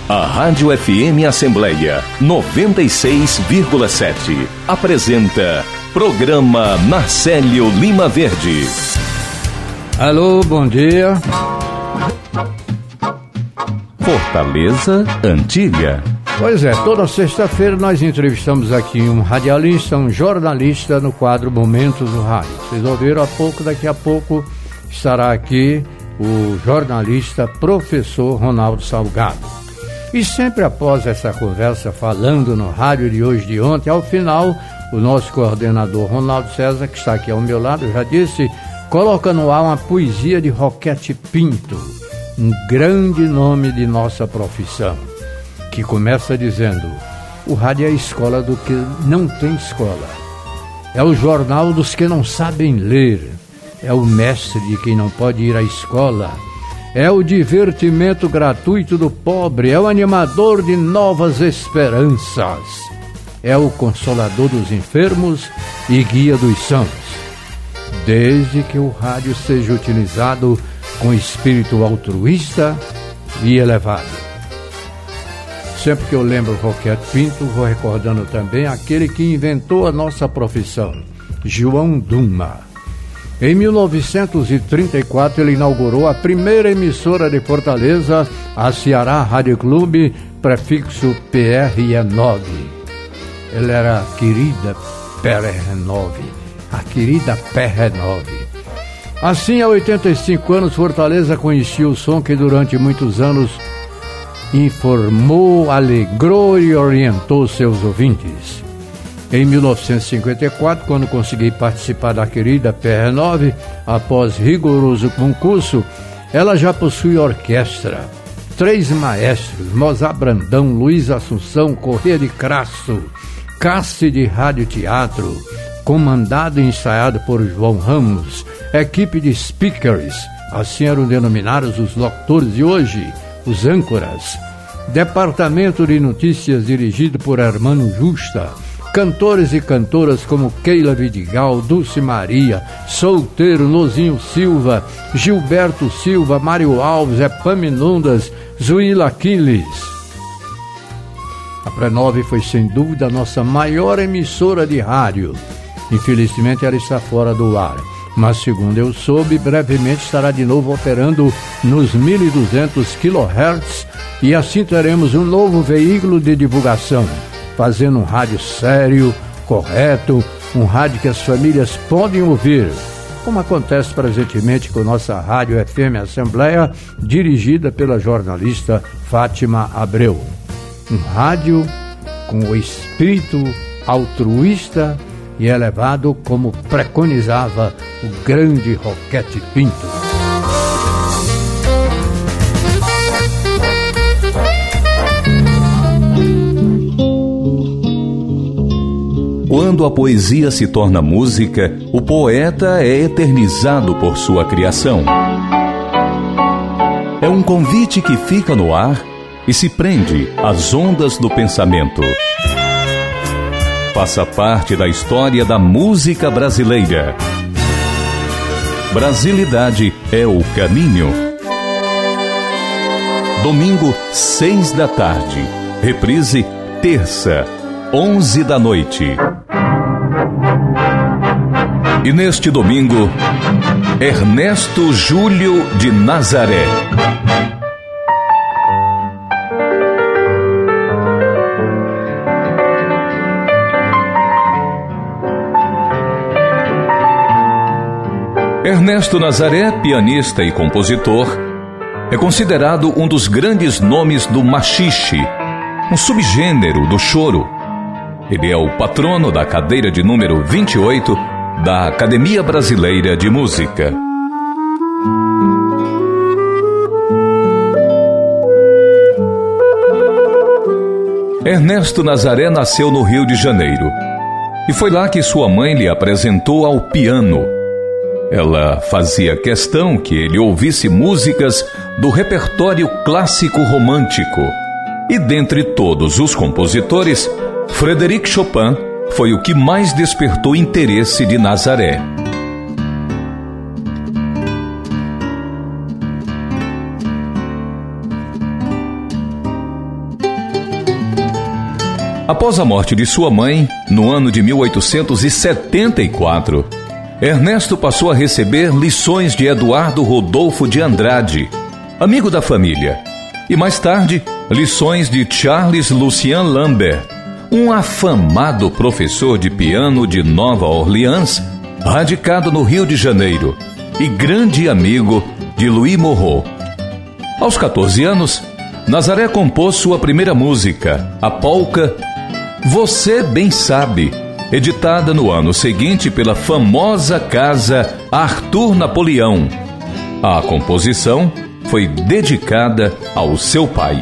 A Rádio FM Assembleia 96,7 apresenta Programa Marcélio Lima Verde. Alô, bom dia. Fortaleza Antiga. Pois é, toda sexta-feira nós entrevistamos aqui um radialista, um jornalista no quadro Momentos do Rádio. Vocês ouviram há pouco, daqui a pouco estará aqui o jornalista professor Ronaldo Salgado. E sempre após essa conversa, falando no rádio de hoje e de ontem, ao final, o nosso coordenador Ronaldo César, que está aqui ao meu lado, já disse, coloca no ar uma poesia de Roquete Pinto, um grande nome de nossa profissão, que começa dizendo: o rádio é a escola do que não tem escola, é o jornal dos que não sabem ler, é o mestre de quem não pode ir à escola, é o divertimento gratuito do pobre, é o animador de novas esperanças, é o consolador dos enfermos e guia dos sãos, desde que o rádio seja utilizado com espírito altruísta e elevado. Sempre que eu lembro Roquete Pinto, vou recordando também aquele que inventou a nossa profissão, João Duma. Em 1934, ele inaugurou a primeira emissora de Fortaleza, a Ceará Rádio Clube, prefixo PRE9. Ela era a querida PRE9, a querida PRE9. Assim, há 85 anos, Fortaleza conhecia o som que durante muitos anos informou, alegrou e orientou seus ouvintes. Em 1954, quando consegui participar da querida PR9, após rigoroso concurso, ela já possui orquestra. 3 maestros, Mozart Brandão, Luiz Assunção, Corrêa de Crasso, Cassi de Rádio Teatro, comandado e ensaiado por João Ramos, equipe de speakers, assim eram denominados os locutores de hoje, os âncoras, departamento de notícias dirigido por Hermano Justa, cantores e cantoras como Keila Vidigal, Dulce Maria, Solteiro, Nozinho Silva, Gilberto Silva, Mário Alves, Epaminondas, Zuíla Aquiles. A Pré-9 foi sem dúvida a nossa maior emissora de rádio. Infelizmente ela está fora do ar, mas segundo eu soube, brevemente estará de novo operando nos 1.200 kHz e assim teremos um novo veículo de divulgação, fazendo um rádio sério, correto, um rádio que as famílias podem ouvir, como acontece presentemente com nossa Rádio FM Assembleia, dirigida pela jornalista Fátima Abreu. Um rádio com o espírito altruísta e elevado como preconizava o grande Roquete Pinto. Quando a poesia se torna música, o poeta é eternizado por sua criação. É um convite que fica no ar e se prende às ondas do pensamento. Faça parte da história da música brasileira. Brasilidade é o caminho. Domingo, 6 da tarde. Reprise, terça, 11 da noite. E neste domingo, Ernesto Júlio de Nazaré. Ernesto Nazaré, pianista e compositor, é considerado um dos grandes nomes do machixe, um subgênero do choro. Ele é o patrono da cadeira de número 28 da Academia Brasileira de Música. Ernesto Nazaré nasceu no Rio de Janeiro e foi lá que sua mãe lhe apresentou ao piano. Ela fazia questão que ele ouvisse músicas do repertório clássico romântico. E dentre todos os compositores, Frédéric Chopin foi o que mais despertou interesse de Nazaré. Após a morte de sua mãe, no ano de 1874, Ernesto passou a receber lições de Eduardo Rodolfo de Andrade, amigo da família, e mais tarde, lições de Charles Lucien Lambert, um afamado professor de piano de Nova Orleans, radicado no Rio de Janeiro, e grande amigo de Louis Moreau. Aos 14 anos, Nazaré compôs sua primeira música, a polca Você Bem Sabe, editada no ano seguinte pela famosa casa Arthur Napoleão. A composição foi dedicada ao seu pai.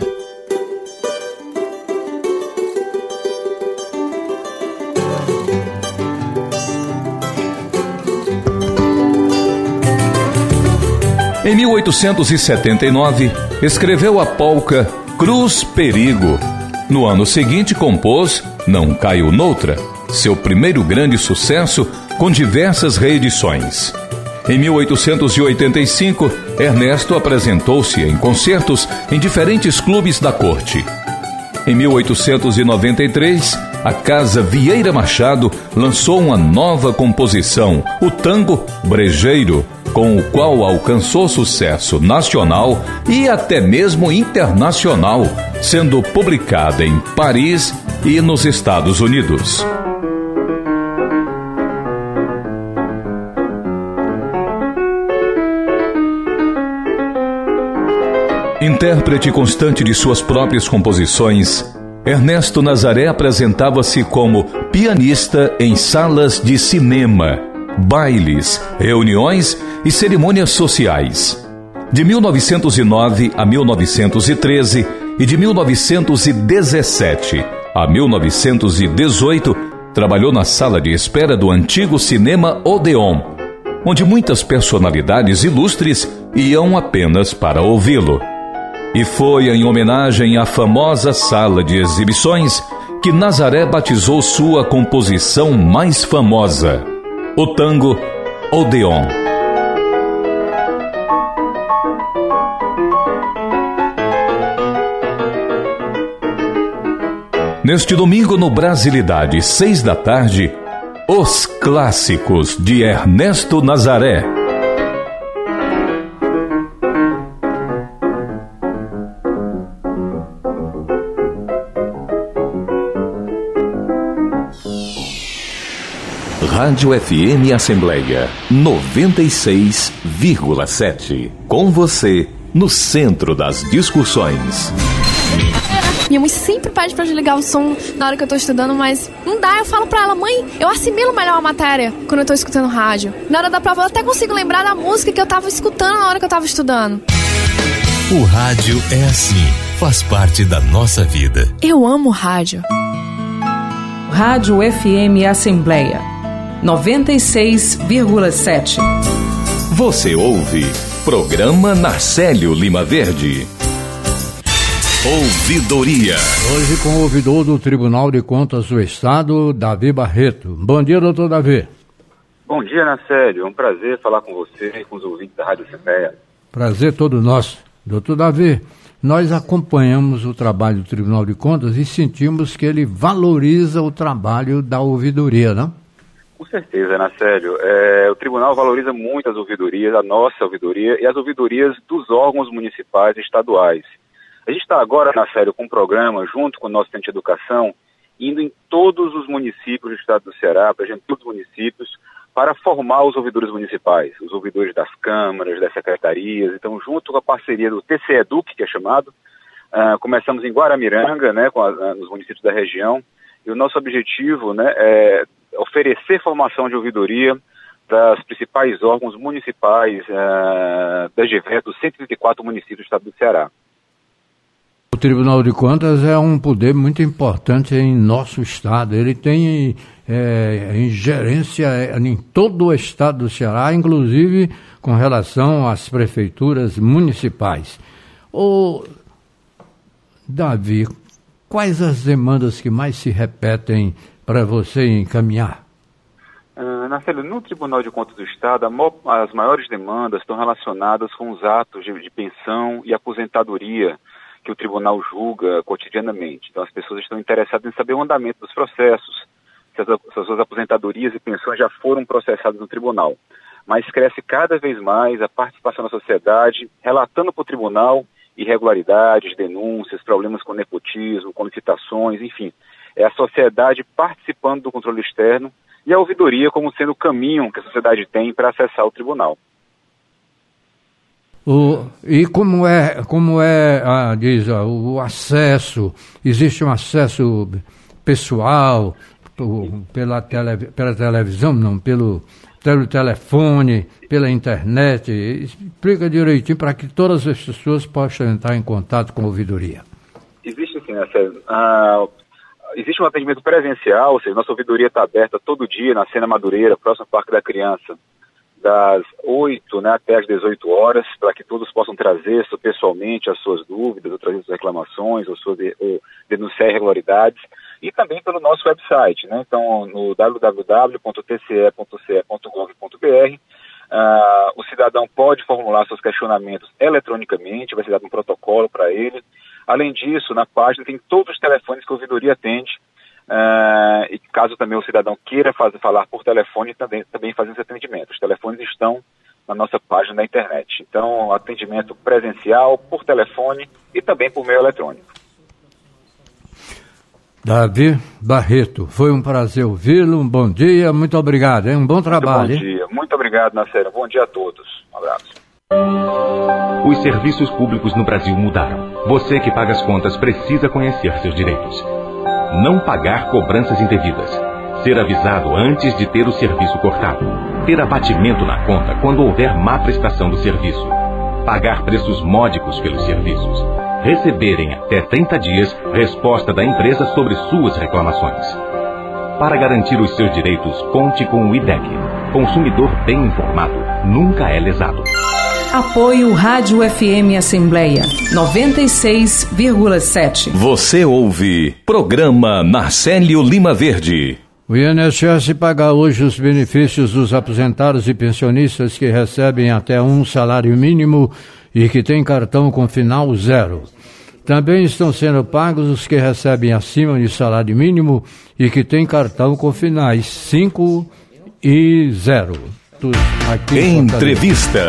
Em 1879, escreveu a polca Cruz Perigo. No ano seguinte, compôs Não Caio Noutra, seu primeiro grande sucesso, com diversas reedições. Em 1885, Ernesto apresentou-se em concertos em diferentes clubes da corte. Em 1893, a Casa Vieira Machado lançou uma nova composição, o tango Brejeiro, com o qual alcançou sucesso nacional e até mesmo internacional, sendo publicada em Paris e nos Estados Unidos. Intérprete constante de suas próprias composições, Ernesto Nazaré apresentava-se como pianista em salas de cinema, bailes, reuniões e cerimônias sociais. De 1909 a 1913 e de 1917 a 1918, trabalhou na sala de espera do antigo Cinema Odeon, onde muitas personalidades ilustres iam apenas para ouvi-lo. E foi em homenagem à famosa sala de exibições que Nazaré batizou sua composição mais famosa, o tango Odeon. Neste domingo no Brasilidade, 6 da tarde, Os Clássicos de Ernesto Nazaré. Rádio FM Assembleia 96,7. Com você, no centro das discussões. Minha mãe sempre pede pra desligar o som na hora que eu tô estudando, mas não dá. Eu falo pra ela: mãe, eu assimilo melhor a matéria quando eu tô escutando rádio. Na hora da prova eu até consigo lembrar da música que eu tava escutando na hora que eu tava estudando. O rádio é assim, faz parte da nossa vida. Eu amo rádio. Rádio FM Assembleia 96,7. Você ouve Programa Narcélio Lima Verde. Ouvidoria. Hoje com o ouvidor do Tribunal de Contas do Estado, Davi Barreto. Bom dia, doutor Davi. Bom dia, Narcélio. É um prazer falar com você e com os ouvintes da Rádio Assembleia. Prazer todo nosso. Doutor Davi, nós acompanhamos o trabalho do Tribunal de Contas e sentimos que ele valoriza o trabalho da ouvidoria, não? Com certeza, Narcélio. O Tribunal valoriza muito as ouvidorias, a nossa ouvidoria e as ouvidorias dos órgãos municipais e estaduais. A gente está agora, Narcélio, com um programa, junto com o nosso Centro de Educação, indo em todos os municípios do estado do Ceará, presente em todos os municípios, para formar os ouvidores municipais, os ouvidores das câmaras, das secretarias. Então, junto com a parceria do TCE Educ, que é chamado, começamos em Guaramiranga, né, nos municípios da região, e o nosso objetivo, né, é oferecer formação de ouvidoria para os principais órgãos municipais da GV, dos 134 municípios do estado do Ceará. O Tribunal de Contas é um poder muito importante em nosso estado. Ele tem ingerência em todo o estado do Ceará, inclusive com relação às prefeituras municipais. Davi, quais as demandas que mais se repetem para você encaminhar? Narcélio, no Tribunal de Contas do Estado, as maiores demandas estão relacionadas com os atos de pensão e aposentadoria que o tribunal julga cotidianamente. Então as pessoas estão interessadas em saber o andamento dos processos, se as suas aposentadorias e pensões já foram processadas no tribunal. Mas cresce cada vez mais a participação da sociedade, relatando para o tribunal irregularidades, denúncias, problemas com nepotismo, com licitações, enfim. É a sociedade participando do controle externo e a ouvidoria como sendo o caminho que a sociedade tem para acessar o tribunal. E como é, diz, o acesso? Existe um acesso pessoal pela televisão, não, pelo telefone, pela internet? Explica direitinho para que todas as pessoas possam entrar em contato com a ouvidoria. Existe sim, existe um atendimento presencial, ou seja, nossa ouvidoria está aberta todo dia na Sena Madureira, próximo ao Parque da Criança, das 8, até as 18 horas, para que todos possam trazer pessoalmente as suas dúvidas, ou trazer suas reclamações, ou denunciar irregularidades, e também pelo nosso website, Então, no www.tce.ce.gov.br, o cidadão pode formular seus questionamentos eletronicamente, vai ser dado um protocolo para ele. Além disso, na página tem todos os telefones que a ouvidoria atende, e caso também o cidadão queira falar por telefone, também fazer esse atendimento. Os telefones estão na nossa página da internet. Então, atendimento presencial, por telefone e também por meio eletrônico. Davi Barreto, foi um prazer ouvi-lo, um bom dia, muito obrigado, um bom trabalho. Muito bom dia, muito obrigado, Nacério, bom dia a todos, um abraço. Os serviços públicos no Brasil mudaram. Você que paga as contas precisa conhecer seus direitos. Não pagar cobranças indevidas. Ser avisado antes de ter o serviço cortado. Ter abatimento na conta quando houver má prestação do serviço. Pagar preços módicos pelos serviços. Receberem até 30 dias resposta da empresa sobre suas reclamações. Para garantir os seus direitos, conte com o IDEC. Consumidor bem informado nunca é lesado. Apoio Rádio FM Assembleia 96,7. Você ouve Programa Narcélio Lima Verde. O INSS paga hoje os benefícios dos aposentados e pensionistas que recebem até um salário mínimo e que têm cartão com final 0. Também estão sendo pagos os que recebem acima de salário mínimo e que têm cartão com finais 5 e 0. Entrevista.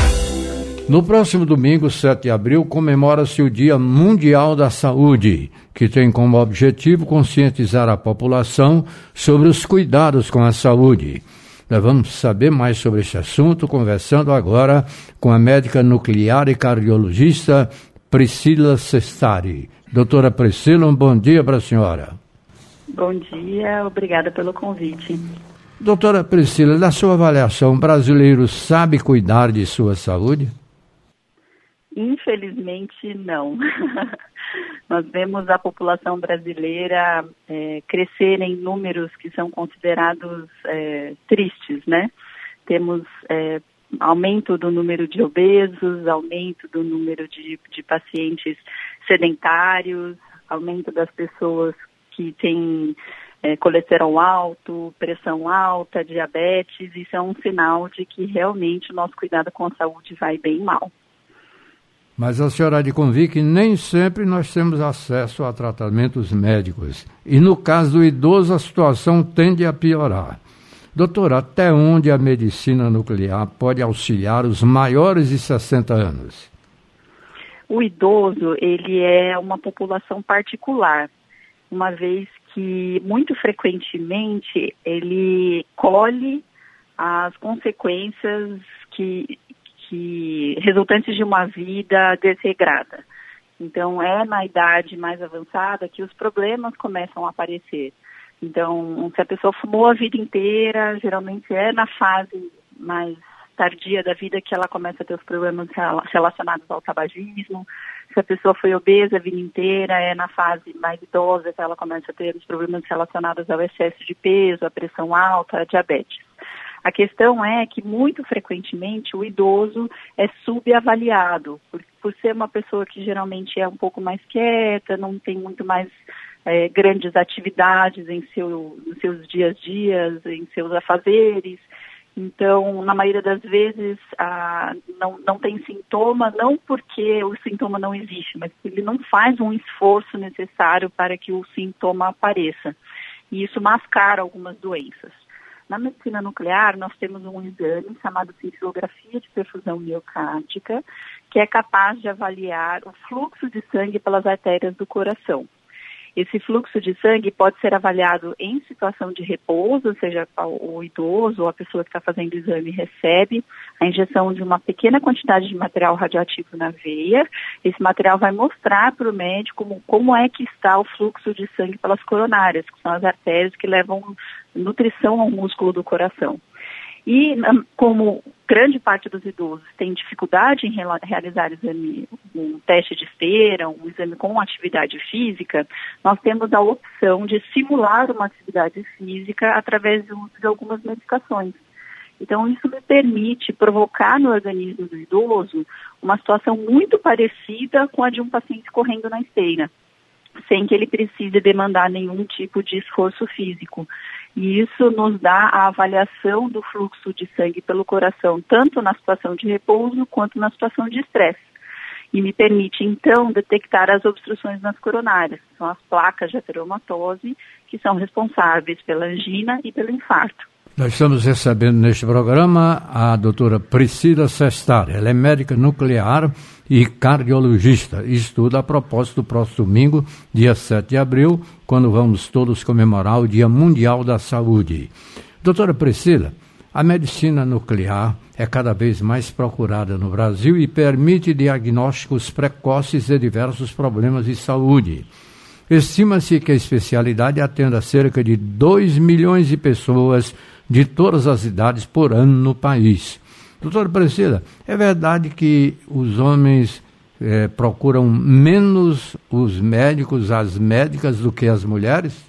No próximo domingo, 7 de abril, comemora-se o Dia Mundial da Saúde, que tem como objetivo conscientizar a população sobre os cuidados com a saúde. Nós vamos saber mais sobre esse assunto, conversando agora com a médica nuclear e cardiologista Priscila Sestari. Doutora Priscila, um bom dia para a senhora. Bom dia, obrigada pelo convite. Doutora Priscila, na sua avaliação, o brasileiro sabe cuidar de sua saúde? Infelizmente, não. Nós vemos a população brasileira crescer em números que são considerados tristes, Temos aumento do número de obesos, aumento do número de pacientes sedentários, aumento das pessoas que têm colesterol alto, pressão alta, diabetes. Isso é um sinal de que realmente o nosso cuidado com a saúde vai bem mal. Mas a senhora há de convir que nem sempre nós temos acesso a tratamentos médicos. E no caso do idoso, a situação tende a piorar. Doutora, até onde a medicina nuclear pode auxiliar os maiores de 60 anos? O idoso, ele é uma população particular, uma vez que, muito frequentemente, ele colhe as consequências resultantes de uma vida desregrada. Então, é na idade mais avançada que os problemas começam a aparecer. Então, se a pessoa fumou a vida inteira, geralmente é na fase mais tardia da vida que ela começa a ter os problemas relacionados ao tabagismo. Se a pessoa foi obesa a vida inteira, é na fase mais idosa que ela começa a ter os problemas relacionados ao excesso de peso, à pressão alta, à diabetes. A questão é que, muito frequentemente, o idoso é subavaliado, por ser uma pessoa que geralmente é um pouco mais quieta, não tem muito mais grandes atividades nos seus dias a dias, em seus afazeres. Então, na maioria das vezes, não tem sintoma, não porque o sintoma não existe, mas porque ele não faz um esforço necessário para que o sintoma apareça. E isso mascara algumas doenças. Na medicina nuclear, nós temos um exame chamado cintilografia de perfusão miocárdica, que é capaz de avaliar o fluxo de sangue pelas artérias do coração. Esse fluxo de sangue pode ser avaliado em situação de repouso, ou seja, o idoso ou a pessoa que está fazendo o exame recebe a injeção de uma pequena quantidade de material radioativo na veia. Esse material vai mostrar para o médico como é que está o fluxo de sangue pelas coronárias, que são as artérias que levam nutrição ao músculo do coração. E como grande parte dos idosos tem dificuldade em realizar um teste de esteira, um exame com atividade física, nós temos a opção de simular uma atividade física através do uso de algumas medicações. Então, isso me permite provocar no organismo do idoso uma situação muito parecida com a de um paciente correndo na esteira, sem que ele precise demandar nenhum tipo de esforço físico. E isso nos dá a avaliação do fluxo de sangue pelo coração, tanto na situação de repouso quanto na situação de estresse. E me permite, então, detectar as obstruções nas coronárias, que são as placas de ateromatose, que são responsáveis pela angina e pelo infarto. Nós estamos recebendo neste programa a doutora Priscila Sestari. Ela é médica nuclear e cardiologista. Estuda a propósito do próximo domingo, dia 7 de abril, quando vamos todos comemorar o Dia Mundial da Saúde. Doutora Priscila, a medicina nuclear é cada vez mais procurada no Brasil e permite diagnósticos precoces de diversos problemas de saúde. Estima-se que a especialidade atenda cerca de 2 milhões de pessoas de todas as idades por ano no país. Doutora Priscila, é verdade que os homens procuram menos os médicos, as médicas, do que as mulheres?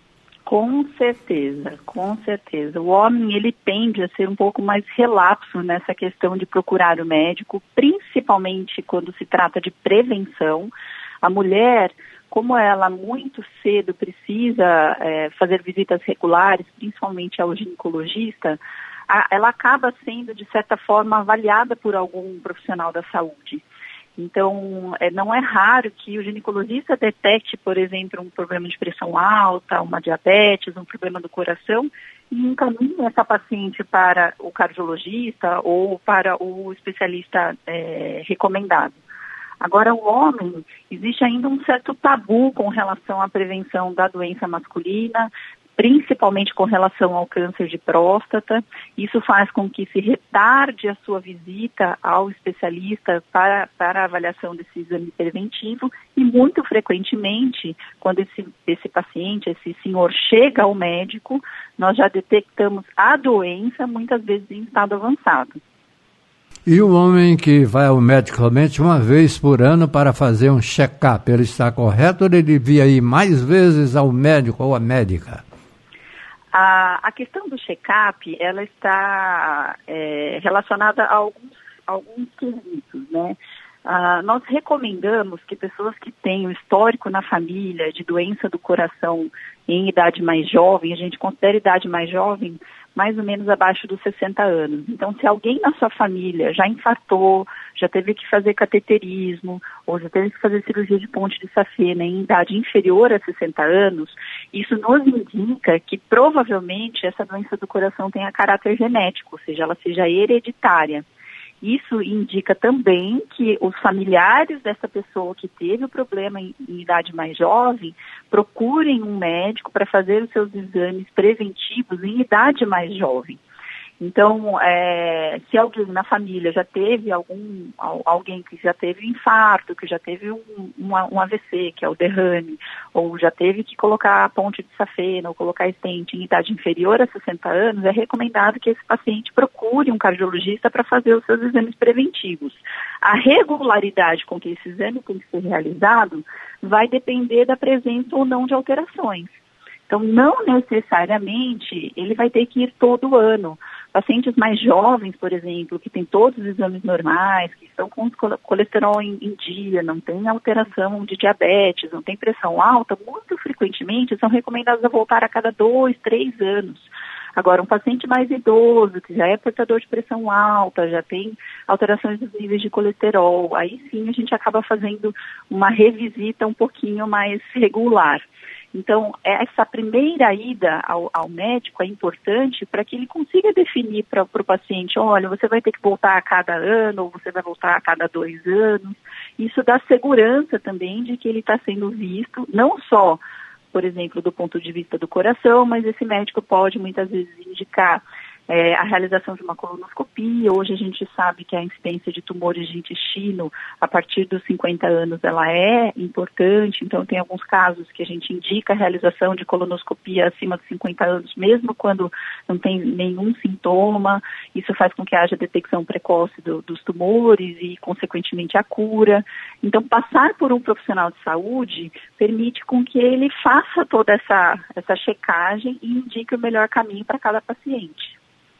Com certeza, com certeza. O homem, ele tende a ser um pouco mais relapso nessa questão de procurar o médico, principalmente quando se trata de prevenção. A mulher, como ela muito cedo precisa fazer visitas regulares, principalmente ao ginecologista, ela acaba sendo, de certa forma, avaliada por algum profissional da saúde. Então, não é raro que o ginecologista detecte, por exemplo, um problema de pressão alta, uma diabetes, um problema do coração, e encaminhe essa paciente para o cardiologista ou para o especialista recomendado. Agora, o homem, existe ainda um certo tabu com relação à prevenção da doença masculina, principalmente com relação ao câncer de próstata. Isso faz com que se retarde a sua visita ao especialista para a avaliação desse exame preventivo e, muito frequentemente, quando esse paciente, esse senhor, chega ao médico, nós já detectamos a doença, muitas vezes em estado avançado. E o homem que vai ao médico somente uma vez por ano para fazer um check-up, ele está correto ou ele devia ir mais vezes ao médico ou à médica? A questão do check-up, ela está relacionada a alguns quesitos, né? Nós recomendamos que pessoas que têm o histórico na família de doença do coração em idade mais jovem, a gente considera idade mais jovem mais ou menos abaixo dos 60 anos. Então, se alguém na sua família já infartou, já teve que fazer cateterismo, ou já teve que fazer cirurgia de ponte de safena em idade inferior a 60 anos, isso nos indica que provavelmente essa doença do coração tenha caráter genético, ou seja, ela seja hereditária. Isso indica também que os familiares dessa pessoa que teve o problema em idade mais jovem procurem um médico para fazer os seus exames preventivos em idade mais jovem. Então, se alguém na família já teve alguém que já teve infarto, que já teve um AVC, que é o derrame, ou já teve que colocar a ponte de safena ou colocar estente em idade inferior a 60 anos, é recomendado que esse paciente procure um cardiologista para fazer os seus exames preventivos. A regularidade com que esse exame tem que ser realizado vai depender da presença ou não de alterações. Então, não necessariamente ele vai ter que ir todo ano. Pacientes mais jovens, por exemplo, que têm todos os exames normais, que estão com colesterol em dia, não tem alteração de diabetes, não tem pressão alta, muito frequentemente são recomendados a voltar a cada 2, 3 anos. Agora, um paciente mais idoso, que já é portador de pressão alta, já tem alterações dos níveis de colesterol, aí sim a gente acaba fazendo uma revisita um pouquinho mais regular. Então, essa primeira ida ao médico é importante para que ele consiga definir para o paciente, olha, você vai ter que voltar a cada ano, ou você vai voltar a cada 2 anos. Isso dá segurança também de que ele está sendo visto, não só, por exemplo, do ponto de vista do coração, mas esse médico pode muitas vezes indicar a realização de uma colonoscopia. Hoje a gente sabe que a incidência de tumores de intestino, a partir dos 50 anos, ela é importante. Então, tem alguns casos que a gente indica a realização de colonoscopia acima dos 50 anos, mesmo quando não tem nenhum sintoma. Isso faz com que haja detecção precoce dos tumores e, consequentemente, a cura. Então, passar por um profissional de saúde permite com que ele faça toda essa checagem e indique o melhor caminho para cada paciente.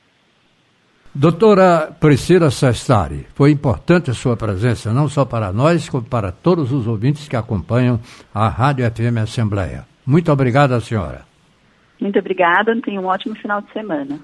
Doutora Priscila Sestari, foi importante a sua presença, não só para nós, como para todos os ouvintes que acompanham a Rádio FM Assembleia. Muito obrigado, senhora. Muito obrigada, tenha um ótimo final de semana.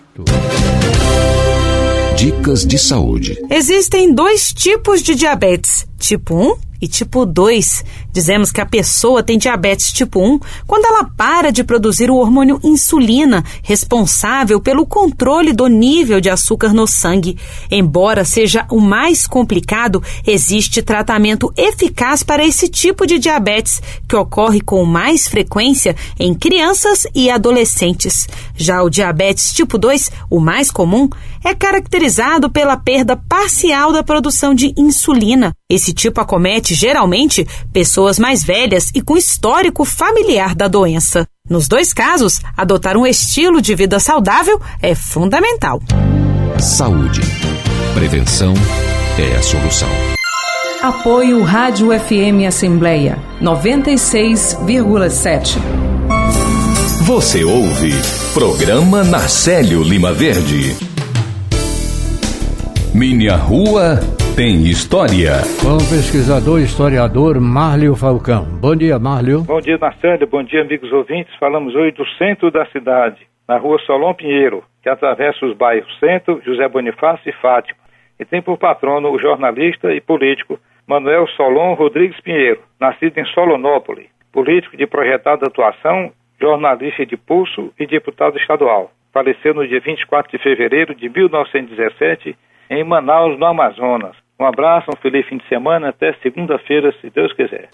Dicas de saúde. Existem 2 tipos de diabetes, tipo 1 e tipo 2. Dizemos que a pessoa tem diabetes tipo 1 quando ela para de produzir o hormônio insulina, responsável pelo controle do nível de açúcar no sangue. Embora seja o mais complicado, existe tratamento eficaz para esse tipo de diabetes, que ocorre com mais frequência em crianças e adolescentes. Já o diabetes tipo 2, o mais comum, é caracterizado pela perda parcial da produção de insulina. Esse tipo acomete, geralmente, pessoas mais velhas e com histórico familiar da doença. Nos 2 casos, adotar um estilo de vida saudável é fundamental. Saúde. Prevenção é a solução. Apoio Rádio FM Assembleia 96,7. Você ouve Programa Narcélio Lima Verde. Minha Rua Tem História. Com o pesquisador e historiador Márlio Falcão. Bom dia, Márlio. Bom dia, Narcélio. Bom dia, amigos ouvintes. Falamos hoje do centro da cidade, na rua Solon Pinheiro, que atravessa os bairros Centro, José Bonifácio e Fátima. E tem por patrono o jornalista e político Manuel Solon Rodrigues Pinheiro, nascido em Solonópolis, político de projetada atuação, jornalista de pulso e deputado estadual. Faleceu no dia 24 de fevereiro de 1917, em Manaus, no Amazonas. Um abraço, um feliz fim de semana, até segunda-feira, se Deus quiser.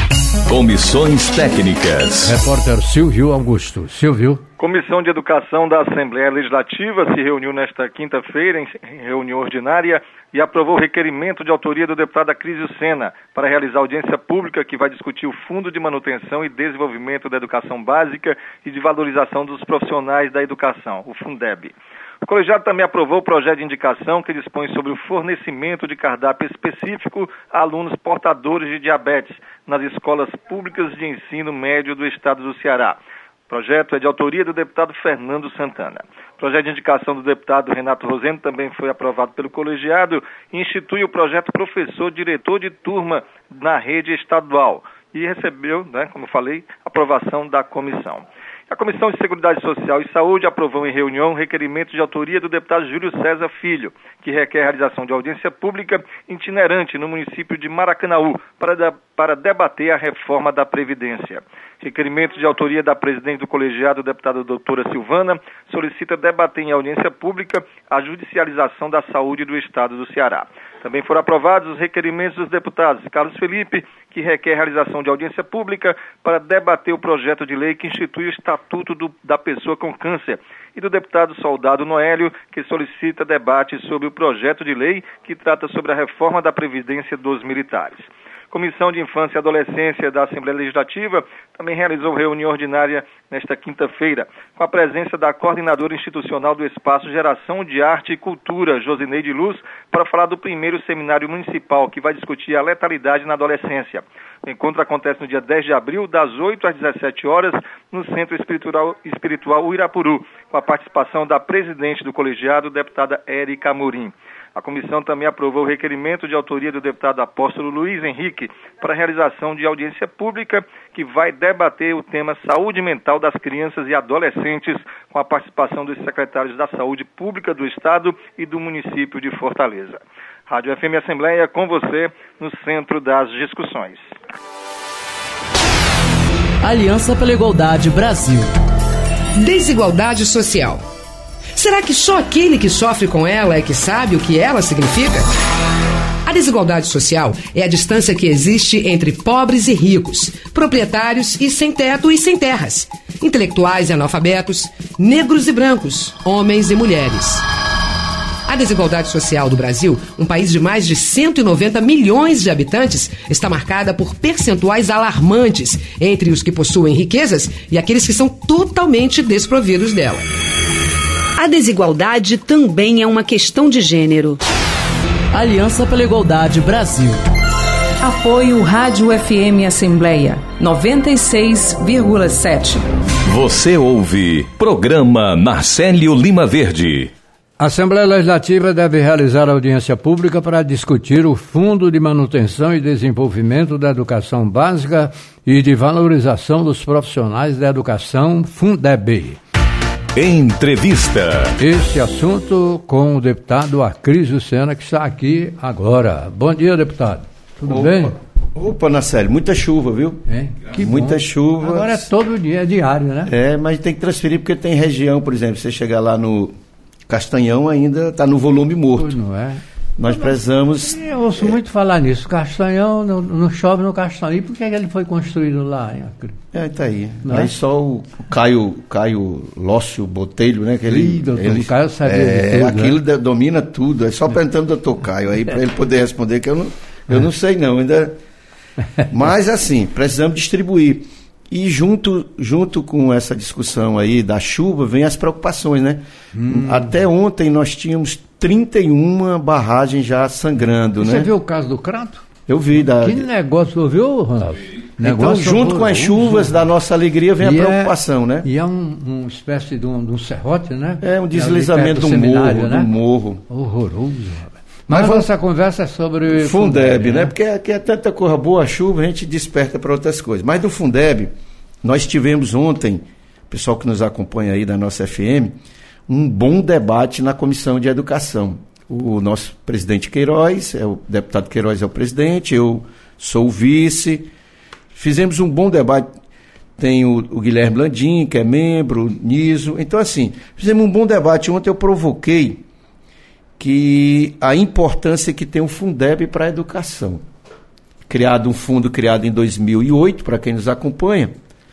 Comissões técnicas. Repórter Silvio Augusto. Silvio. Comissão de Educação da Assembleia Legislativa se reuniu nesta quinta-feira em reunião ordinária e aprovou o requerimento de autoria do deputado Acrísio Sena para realizar audiência pública que vai discutir o Fundo de Manutenção e Desenvolvimento da Educação Básica e de Valorização dos Profissionais da Educação, o Fundeb. O colegiado também aprovou o projeto de indicação que dispõe sobre o fornecimento de cardápio específico a alunos portadores de diabetes nas escolas públicas de ensino médio do estado do Ceará. O projeto é de autoria do deputado Fernando Santana. O projeto de indicação do deputado Renato Rosendo também foi aprovado pelo colegiado e institui o projeto professor-diretor de turma na rede estadual e recebeu, como falei, aprovação da comissão. A Comissão de Seguridade Social e Saúde aprovou em reunião requerimento de autoria do deputado Júlio César Filho, que requer a realização de audiência pública itinerante no município de Maracanaú para debater a reforma da Previdência. Requerimento de autoria da presidente do colegiado, deputada doutora Silvana, solicita debater em audiência pública a judicialização da saúde do estado do Ceará. Também foram aprovados os requerimentos dos deputados Carlos Felipe, que requer a realização de audiência pública para debater o projeto de lei que institui o Estatuto da Pessoa com Câncer, e do deputado Soldado Noélio, que solicita debate sobre o projeto de lei que trata sobre a reforma da Previdência dos Militares. Comissão de Infância e Adolescência da Assembleia Legislativa também realizou reunião ordinária nesta quinta-feira, com a presença da coordenadora institucional do Espaço Geração de Arte e Cultura, Josineide Luz, para falar do primeiro seminário municipal, que vai discutir a letalidade na adolescência. O encontro acontece no dia 10 de abril, das 8 às 17 horas, no Centro Espiritual Uirapuru, com a participação da presidente do colegiado, deputada Érica Amorim. A comissão também aprovou o requerimento de autoria do deputado apóstolo Luiz Henrique para a realização de audiência pública que vai debater o tema saúde mental das crianças e adolescentes com a participação dos secretários da Saúde Pública do Estado e do município de Fortaleza. Rádio FM Assembleia com você no centro das discussões. Aliança pela Igualdade Brasil. Desigualdade social. Será que só aquele que sofre com ela é que sabe o que ela significa? A desigualdade social é a distância que existe entre pobres e ricos, proprietários e sem teto e sem terras, intelectuais e analfabetos, negros e brancos, homens e mulheres. A desigualdade social do Brasil, um país de mais de 190 milhões de habitantes, está marcada por percentuais alarmantes entre os que possuem riquezas e aqueles que são totalmente desprovidos dela. A desigualdade também é uma questão de gênero. Aliança pela Igualdade Brasil. Apoio Rádio FM Assembleia 96,7. Você ouve Programa Narcélio Lima Verde. A Assembleia Legislativa deve realizar audiência pública para discutir o Fundo de Manutenção e Desenvolvimento da Educação Básica e de Valorização dos Profissionais da Educação, Fundeb. Entrevista. Esse assunto com o deputado Acrísio Sena, que está aqui agora. Bom dia, deputado. Tudo bem? Opa, Narcélio, muita chuva, viu? Que muita bom. chuva. Agora é todo dia, é diário, né? Mas tem que transferir porque tem região, por exemplo, você chegar lá no Castanhão ainda está no volume morto. Pois não é. Nós precisamos... Eu ouço muito falar nisso. Castanhão, não chove no Castanhão. E por que ele foi construído lá? Tá aí. Não aí só o Caio Lócio Botelho, né? Que doutor Caio sabia de tudo. Aquilo domina tudo. É só perguntando ao doutor Caio aí para ele poder responder, que eu não sei não. Ainda... Mas assim, precisamos distribuir. E junto com essa discussão aí da chuva, vem as preocupações, né? Até ontem nós tínhamos 31 barragens já sangrando, Você né? Você viu o caso do Crato? Eu vi. Que negócio, viu, Ronaldo? Então, junto com as chuvas da nossa alegria, vem a preocupação, né? E é uma espécie de um serrote, né? É um deslizamento do morro. Horroroso, rapaz. Mas essa conversa é sobre Fundeb, né? Porque aqui é tanta coisa boa, a chuva, a gente desperta para outras coisas. Mas do Fundeb, nós tivemos ontem, pessoal que nos acompanha aí da nossa FM, um bom debate na Comissão de Educação. O nosso presidente Queiroz, o deputado Queiroz é o presidente, eu sou o vice. Fizemos um bom debate. Tem o Guilherme Landim, que é membro, o Niso. Então, assim, fizemos um bom debate. Ontem eu provoquei que a importância que tem o Fundeb para a educação. Um fundo criado em 2008, para quem nos acompanha,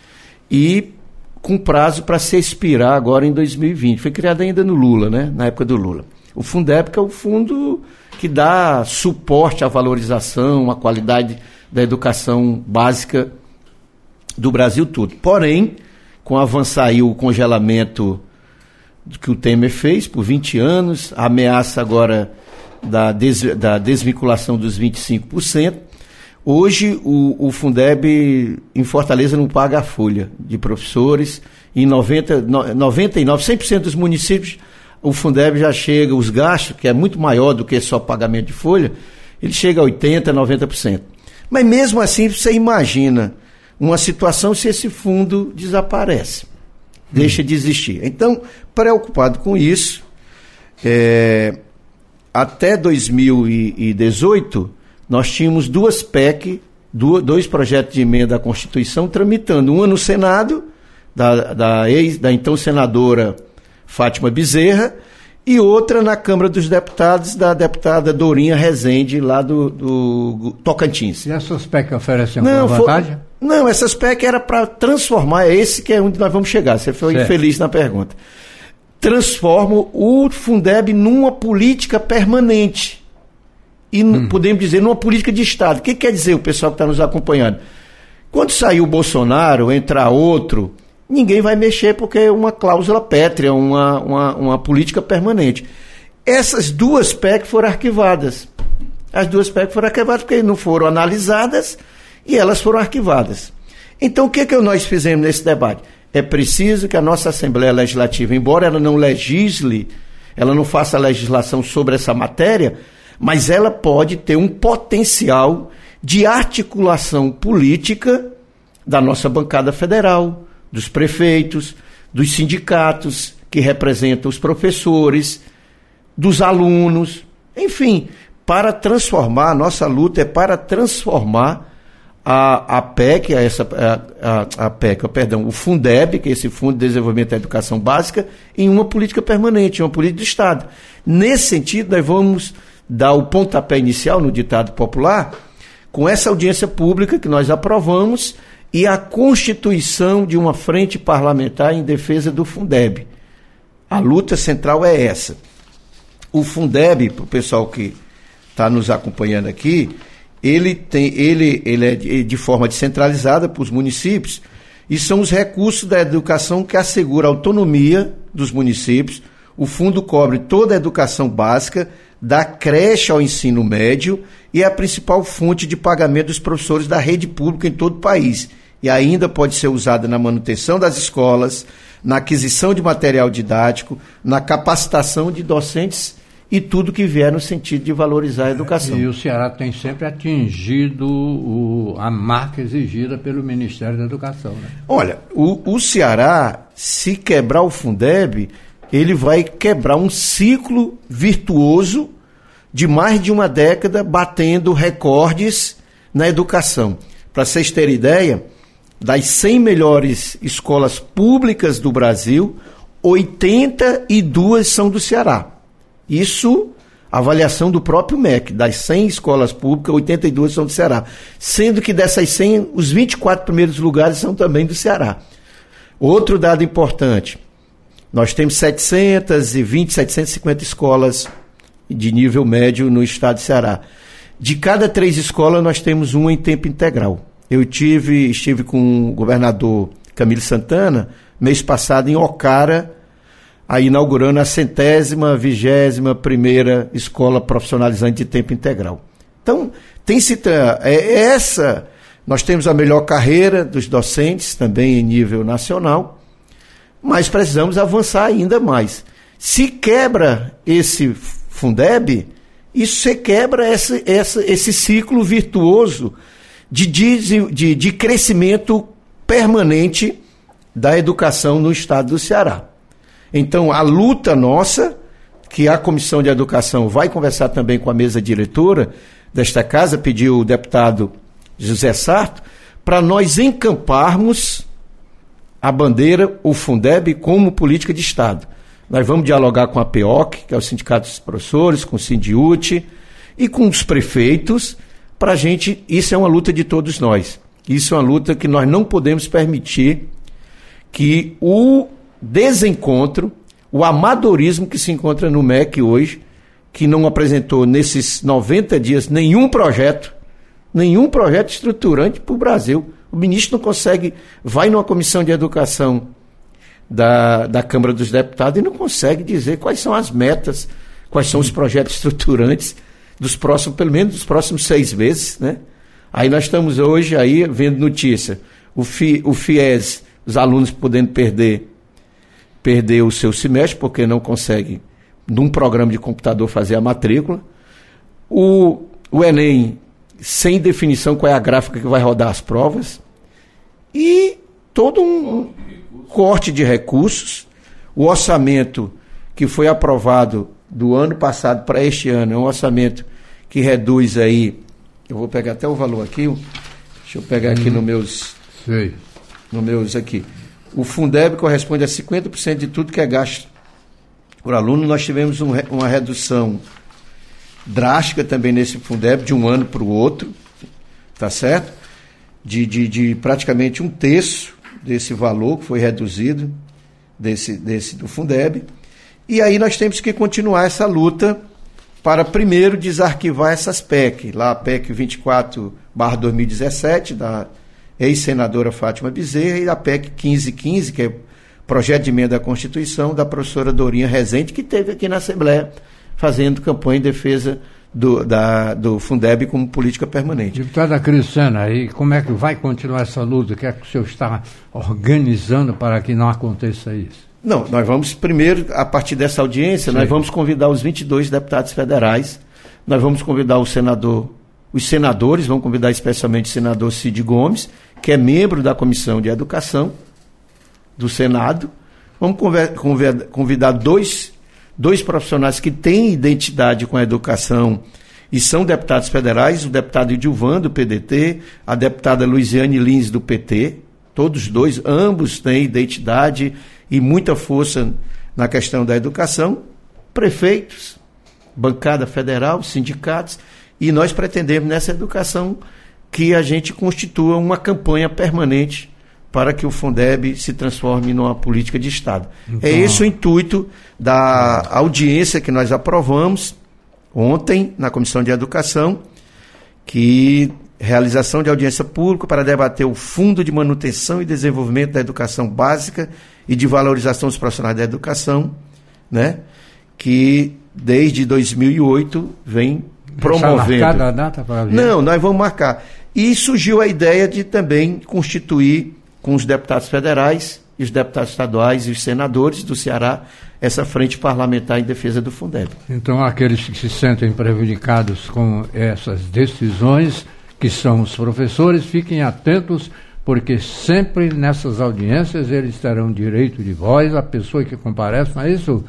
e com prazo para se expirar agora em 2020. Foi criado ainda no Lula, né? Na época do Lula. O Fundeb, que é o fundo que dá suporte à valorização, à qualidade da educação básica do Brasil todo. Porém, com avançar aí o congelamento que o Temer fez por 20 anos, a ameaça agora da desvinculação dos 25%, hoje o Fundeb em Fortaleza não paga a folha de professores, em 100% dos municípios o Fundeb já chega, os gastos, que é muito maior do que só pagamento de folha, ele chega a 80%, 90%. Mas mesmo assim, você imagina uma situação se esse fundo desaparece, deixa de existir. Então, preocupado com isso, até 2018, nós tínhamos duas PEC, dois projetos de emenda à Constituição tramitando, uma no Senado, da então senadora Fátima Bezerra, e outra na Câmara dos Deputados, da deputada Dorinha Rezende, lá do Tocantins. E essas PEC oferecem alguma vantagem? Não, essas PEC era para transformar, esse que é onde nós vamos chegar, você foi infeliz na pergunta. Transforma o Fundeb numa política permanente. E podemos dizer, numa política de Estado. O que quer dizer o pessoal que está nos acompanhando? Quando sair o Bolsonaro, entrar outro, ninguém vai mexer porque é uma cláusula pétrea, uma política permanente. Essas duas PEC foram arquivadas. As duas PEC foram arquivadas porque não foram analisadas e elas foram arquivadas. Então, o que nós fizemos nesse debate? É preciso que a nossa Assembleia Legislativa, embora ela não legisle, ela não faça legislação sobre essa matéria, mas ela pode ter um potencial de articulação política da nossa bancada federal, dos prefeitos, dos sindicatos que representam os professores, dos alunos, enfim, para transformar, a nossa luta é para transformar o Fundeb, que é esse Fundo de Desenvolvimento da Educação Básica, em uma política permanente, uma política do Estado. Nesse sentido, nós vamos dar o pontapé inicial no ditado popular, com essa audiência pública que nós aprovamos e a constituição de uma frente parlamentar em defesa do Fundeb. A luta central é essa. O Fundeb, para o pessoal que está nos acompanhando aqui, ele é de forma descentralizada para os municípios e são os recursos da educação que assegura a autonomia dos municípios. O fundo cobre toda a educação básica, da creche ao ensino médio e é a principal fonte de pagamento dos professores da rede pública em todo o país. E ainda pode ser usada na manutenção das escolas, na aquisição de material didático, na capacitação de docentes e tudo que vier no sentido de valorizar a educação. E o Ceará tem sempre atingido a marca exigida pelo Ministério da Educação, né? Olha, o Ceará, se quebrar o Fundeb, ele vai quebrar um ciclo virtuoso de mais de uma década, batendo recordes na educação. Para vocês terem ideia, das 100 melhores escolas públicas do Brasil, 82 são do Ceará. Isso, avaliação do próprio MEC, das 100 escolas públicas, 82 são do Ceará. Sendo que dessas 100, os 24 primeiros lugares são também do Ceará. Outro dado importante, nós temos 750 escolas de nível médio no estado de Ceará. De cada 3 escolas, nós temos uma em tempo integral. Eu estive com o governador Camilo Santana, mês passado, em Ocara, aí inaugurando a 121ª escola profissionalizante de tempo integral. Então, nós temos a melhor carreira dos docentes, também em nível nacional, mas precisamos avançar ainda mais. Se quebra esse Fundeb, isso se quebra esse ciclo virtuoso de crescimento permanente da educação no estado do Ceará. Então, a luta nossa, que a Comissão de Educação vai conversar também com a mesa diretora desta casa, pediu o deputado José Sarto, para nós encamparmos a bandeira, o Fundeb, como política de Estado. Nós vamos dialogar com a PEOC, que é o Sindicato dos Professores, com o Sindiúte e com os prefeitos, para a gente, isso é uma luta de todos nós. Isso é uma luta que nós não podemos permitir que o desencontro, o amadorismo que se encontra no MEC hoje, que não apresentou nesses 90 dias nenhum projeto estruturante para o Brasil. O ministro não consegue, vai numa comissão de educação da Câmara dos Deputados e não consegue dizer quais são as metas, quais são os projetos estruturantes pelo menos dos próximos 6 meses, né? Aí nós estamos hoje aí vendo notícia, o FIES, os alunos podendo perder o seu semestre, porque não consegue, num programa de computador, fazer a matrícula. O Enem, sem definição qual é a gráfica que vai rodar as provas. E todo um corte de recursos. O orçamento que foi aprovado do ano passado para este ano é um orçamento que reduz aí, eu vou pegar até o valor aqui, deixa eu pegar aqui no meus aqui. O Fundeb corresponde a 50% de tudo que é gasto por aluno. Nós tivemos uma redução drástica também nesse Fundeb, de um ano para o outro, tá certo? De praticamente 1/3 desse valor que foi reduzido do Fundeb. E aí nós temos que continuar essa luta para primeiro desarquivar essas PEC, lá a PEC 24/2017, da ex-senadora Fátima Bezerra, e a PEC 1515, que é projeto de emenda à Constituição, da professora Dorinha Rezende, que esteve aqui na Assembleia fazendo campanha em defesa do Fundeb como política permanente. Deputada Cristina, aí como é que vai continuar essa luta? O que é que o senhor está organizando para que não aconteça isso? Não, nós vamos primeiro, a partir dessa audiência, nós vamos convidar os 22 deputados federais, nós vamos convidar os senadores, vamos convidar especialmente o senador Cid Gomes, que é membro da Comissão de Educação do Senado. Vamos convidar dois profissionais que têm identidade com a educação e são deputados federais, o deputado Edilvan, do PDT, a deputada Luiziane Lins, do PT, todos dois, ambos têm identidade e muita força na questão da educação, prefeitos, bancada federal, sindicatos, e nós pretendemos nessa educação que a gente constitua uma campanha permanente para que o Fundeb se transforme numa política de Estado. Então, é esse o intuito da audiência que nós aprovamos ontem na Comissão de Educação, que realização de audiência pública para debater o Fundo de Manutenção e Desenvolvimento da Educação Básica e de Valorização dos Profissionais da Educação, né, que desde 2008 vem promovendo. Está marcada a data para ver? Não, nós vamos marcar. E surgiu a ideia de também constituir com os deputados federais e os deputados estaduais e os senadores do Ceará essa frente parlamentar em defesa do Fundeb. Então, aqueles que se sentem prejudicados com essas decisões, que são os professores, fiquem atentos, porque sempre nessas audiências eles terão direito de voz, a pessoa que comparece, não é isso?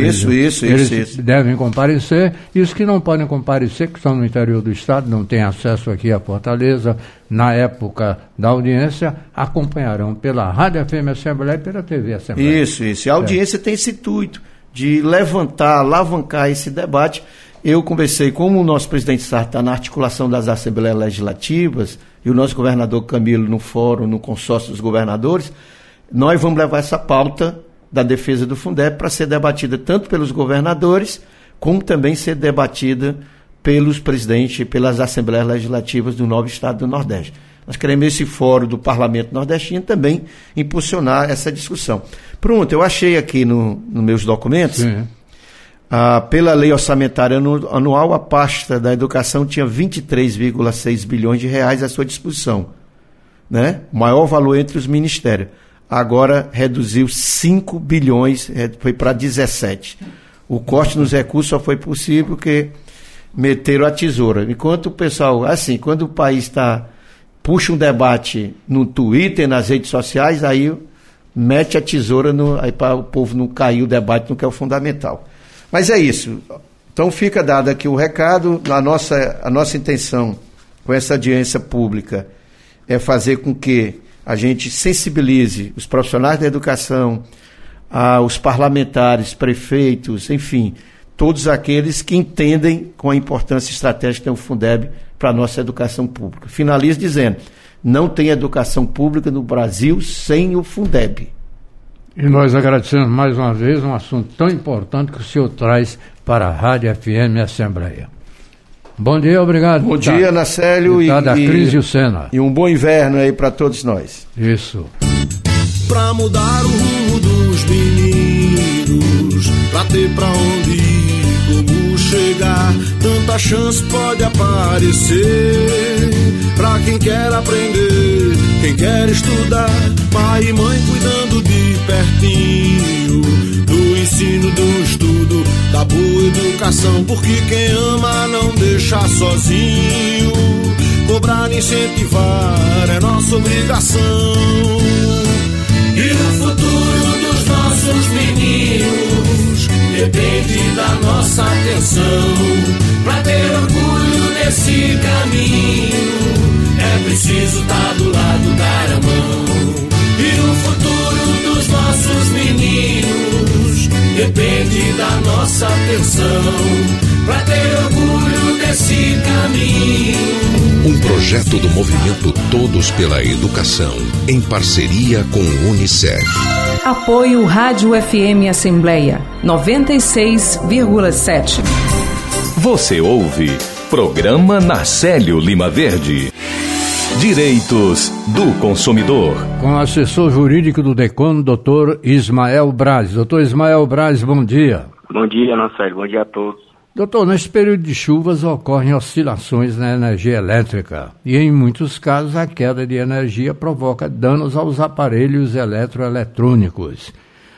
Eles devem comparecer, e os que não podem comparecer, que estão no interior do Estado, não têm acesso aqui a Fortaleza, na época da audiência, acompanharão pela Rádio FM Assembleia e pela TV Assembleia. Isso. A audiência tem esse intuito de levantar, alavancar esse debate. Eu conversei com o nosso presidente Sarto, está na articulação das Assembleias Legislativas, e o nosso governador Camilo no fórum, no consórcio dos governadores. Nós vamos levar essa pauta da defesa do Fundeb para ser debatida tanto pelos governadores, como também ser debatida pelos presidentes e pelas Assembleias Legislativas do novo Estado do Nordeste. Nós queremos esse fórum do Parlamento Nordestino também impulsionar essa discussão. Pronto, eu achei aqui nos meus documentos... Sim. Pela lei orçamentária anual, a pasta da educação tinha 23,6 bilhões de reais à sua disposição, né? O maior valor entre os ministérios. Agora reduziu 5 bilhões, foi para 17. O corte nos recursos só foi possível porque meteram a tesoura. Enquanto o pessoal, assim, quando o país puxa um debate no Twitter, nas redes sociais, aí mete a tesoura aí para o povo não cair o debate no que é o fundamental. Mas é isso. Então fica dado aqui o recado. A nossa intenção com essa audiência pública é fazer com que a gente sensibilize os profissionais da educação, os parlamentares, prefeitos, enfim, todos aqueles que entendem com a importância estratégica que tem o Fundeb para a nossa educação pública. Finalizo dizendo, não tem educação pública no Brasil sem o Fundeb. E nós agradecemos mais uma vez um assunto tão importante que o senhor traz para a Rádio FM Assembleia. Bom dia, obrigado. Bom dia, Nacélio Cris Sena. E um bom inverno aí para todos nós. Isso. Pra mudar o rumo dos meninos, pra ter pra onde ir, como chegar, tanta chance pode aparecer. Pra quem quer aprender, quem quer estudar, pai e mãe cuidando de pertinho, do ensino, do estudo, da boa educação, porque quem ama não deixa sozinho, cobrar e incentivar é nossa obrigação. E o futuro dos nossos meninos depende da nossa atenção. Pra ter orgulho nesse caminho é preciso estar do lado, dar a mão. E o futuro dos nossos meninos depende da nossa atenção. Pra ter orgulho desse caminho. Um projeto do movimento Todos pela Educação, em parceria com o Unicef. Apoio Rádio FM Assembleia 96,7. Você ouve Programa Nacélio Lima Verde. Direitos do consumidor. Com o assessor jurídico do DECON, doutor Ismael Braz. Doutor Ismael Braz, bom dia. Bom dia, Nacélio. Bom dia a todos. Doutor, nesse período de chuvas ocorrem oscilações na energia elétrica e, em muitos casos, a queda de energia provoca danos aos aparelhos eletroeletrônicos.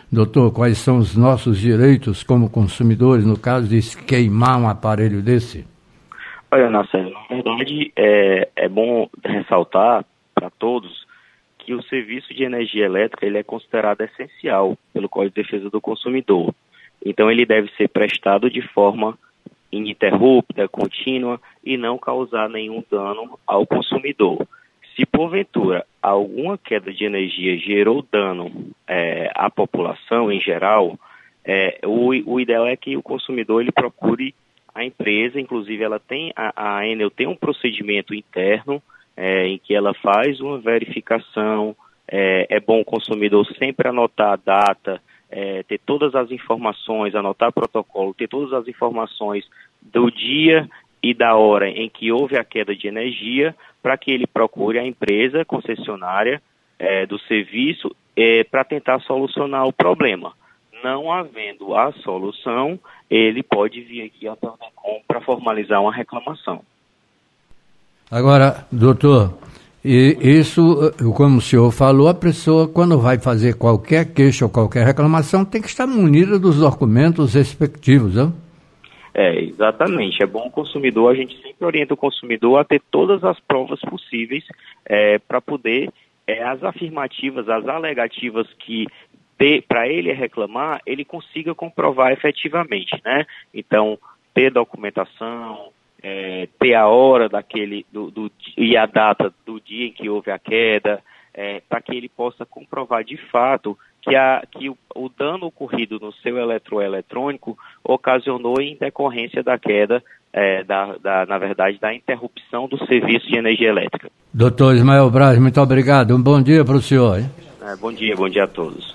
Doutor, quais são os nossos direitos como consumidores, no caso de queimar um aparelho desse? Olha, Marcelo, na verdade é bom ressaltar para todos que o serviço de energia elétrica ele é considerado essencial pelo Código de Defesa do Consumidor. Então ele deve ser prestado de forma ininterrupta, contínua e não causar nenhum dano ao consumidor. Se porventura alguma queda de energia gerou dano à população em geral, o ideal é que o consumidor ele procure a empresa. Inclusive a Enel tem um procedimento interno em que ela faz uma verificação. É bom o consumidor sempre anotar a data, ter todas as informações, anotar protocolo, ter todas as informações do dia e da hora em que houve a queda de energia, para que ele procure a empresa concessionária do serviço para tentar solucionar o problema. Não havendo a solução, ele pode vir aqui até o DECOM para formalizar uma reclamação. Agora, doutor, isso, como o senhor falou, a pessoa, quando vai fazer qualquer queixa ou qualquer reclamação, tem que estar munida dos documentos respectivos, não? Exatamente. É bom o consumidor, a gente sempre orienta o consumidor a ter todas as provas possíveis para poder, as afirmativas, as alegativas que para ele reclamar, ele consiga comprovar efetivamente, né? Então, ter documentação, ter a hora e a data do dia em que houve a queda, para que ele possa comprovar de fato que o dano ocorrido no seu eletroeletrônico ocasionou em decorrência da queda, na verdade, da interrupção do serviço de energia elétrica. Doutor Ismael Braz, muito obrigado. Um bom dia para o senhor. Hein? Bom dia a todos.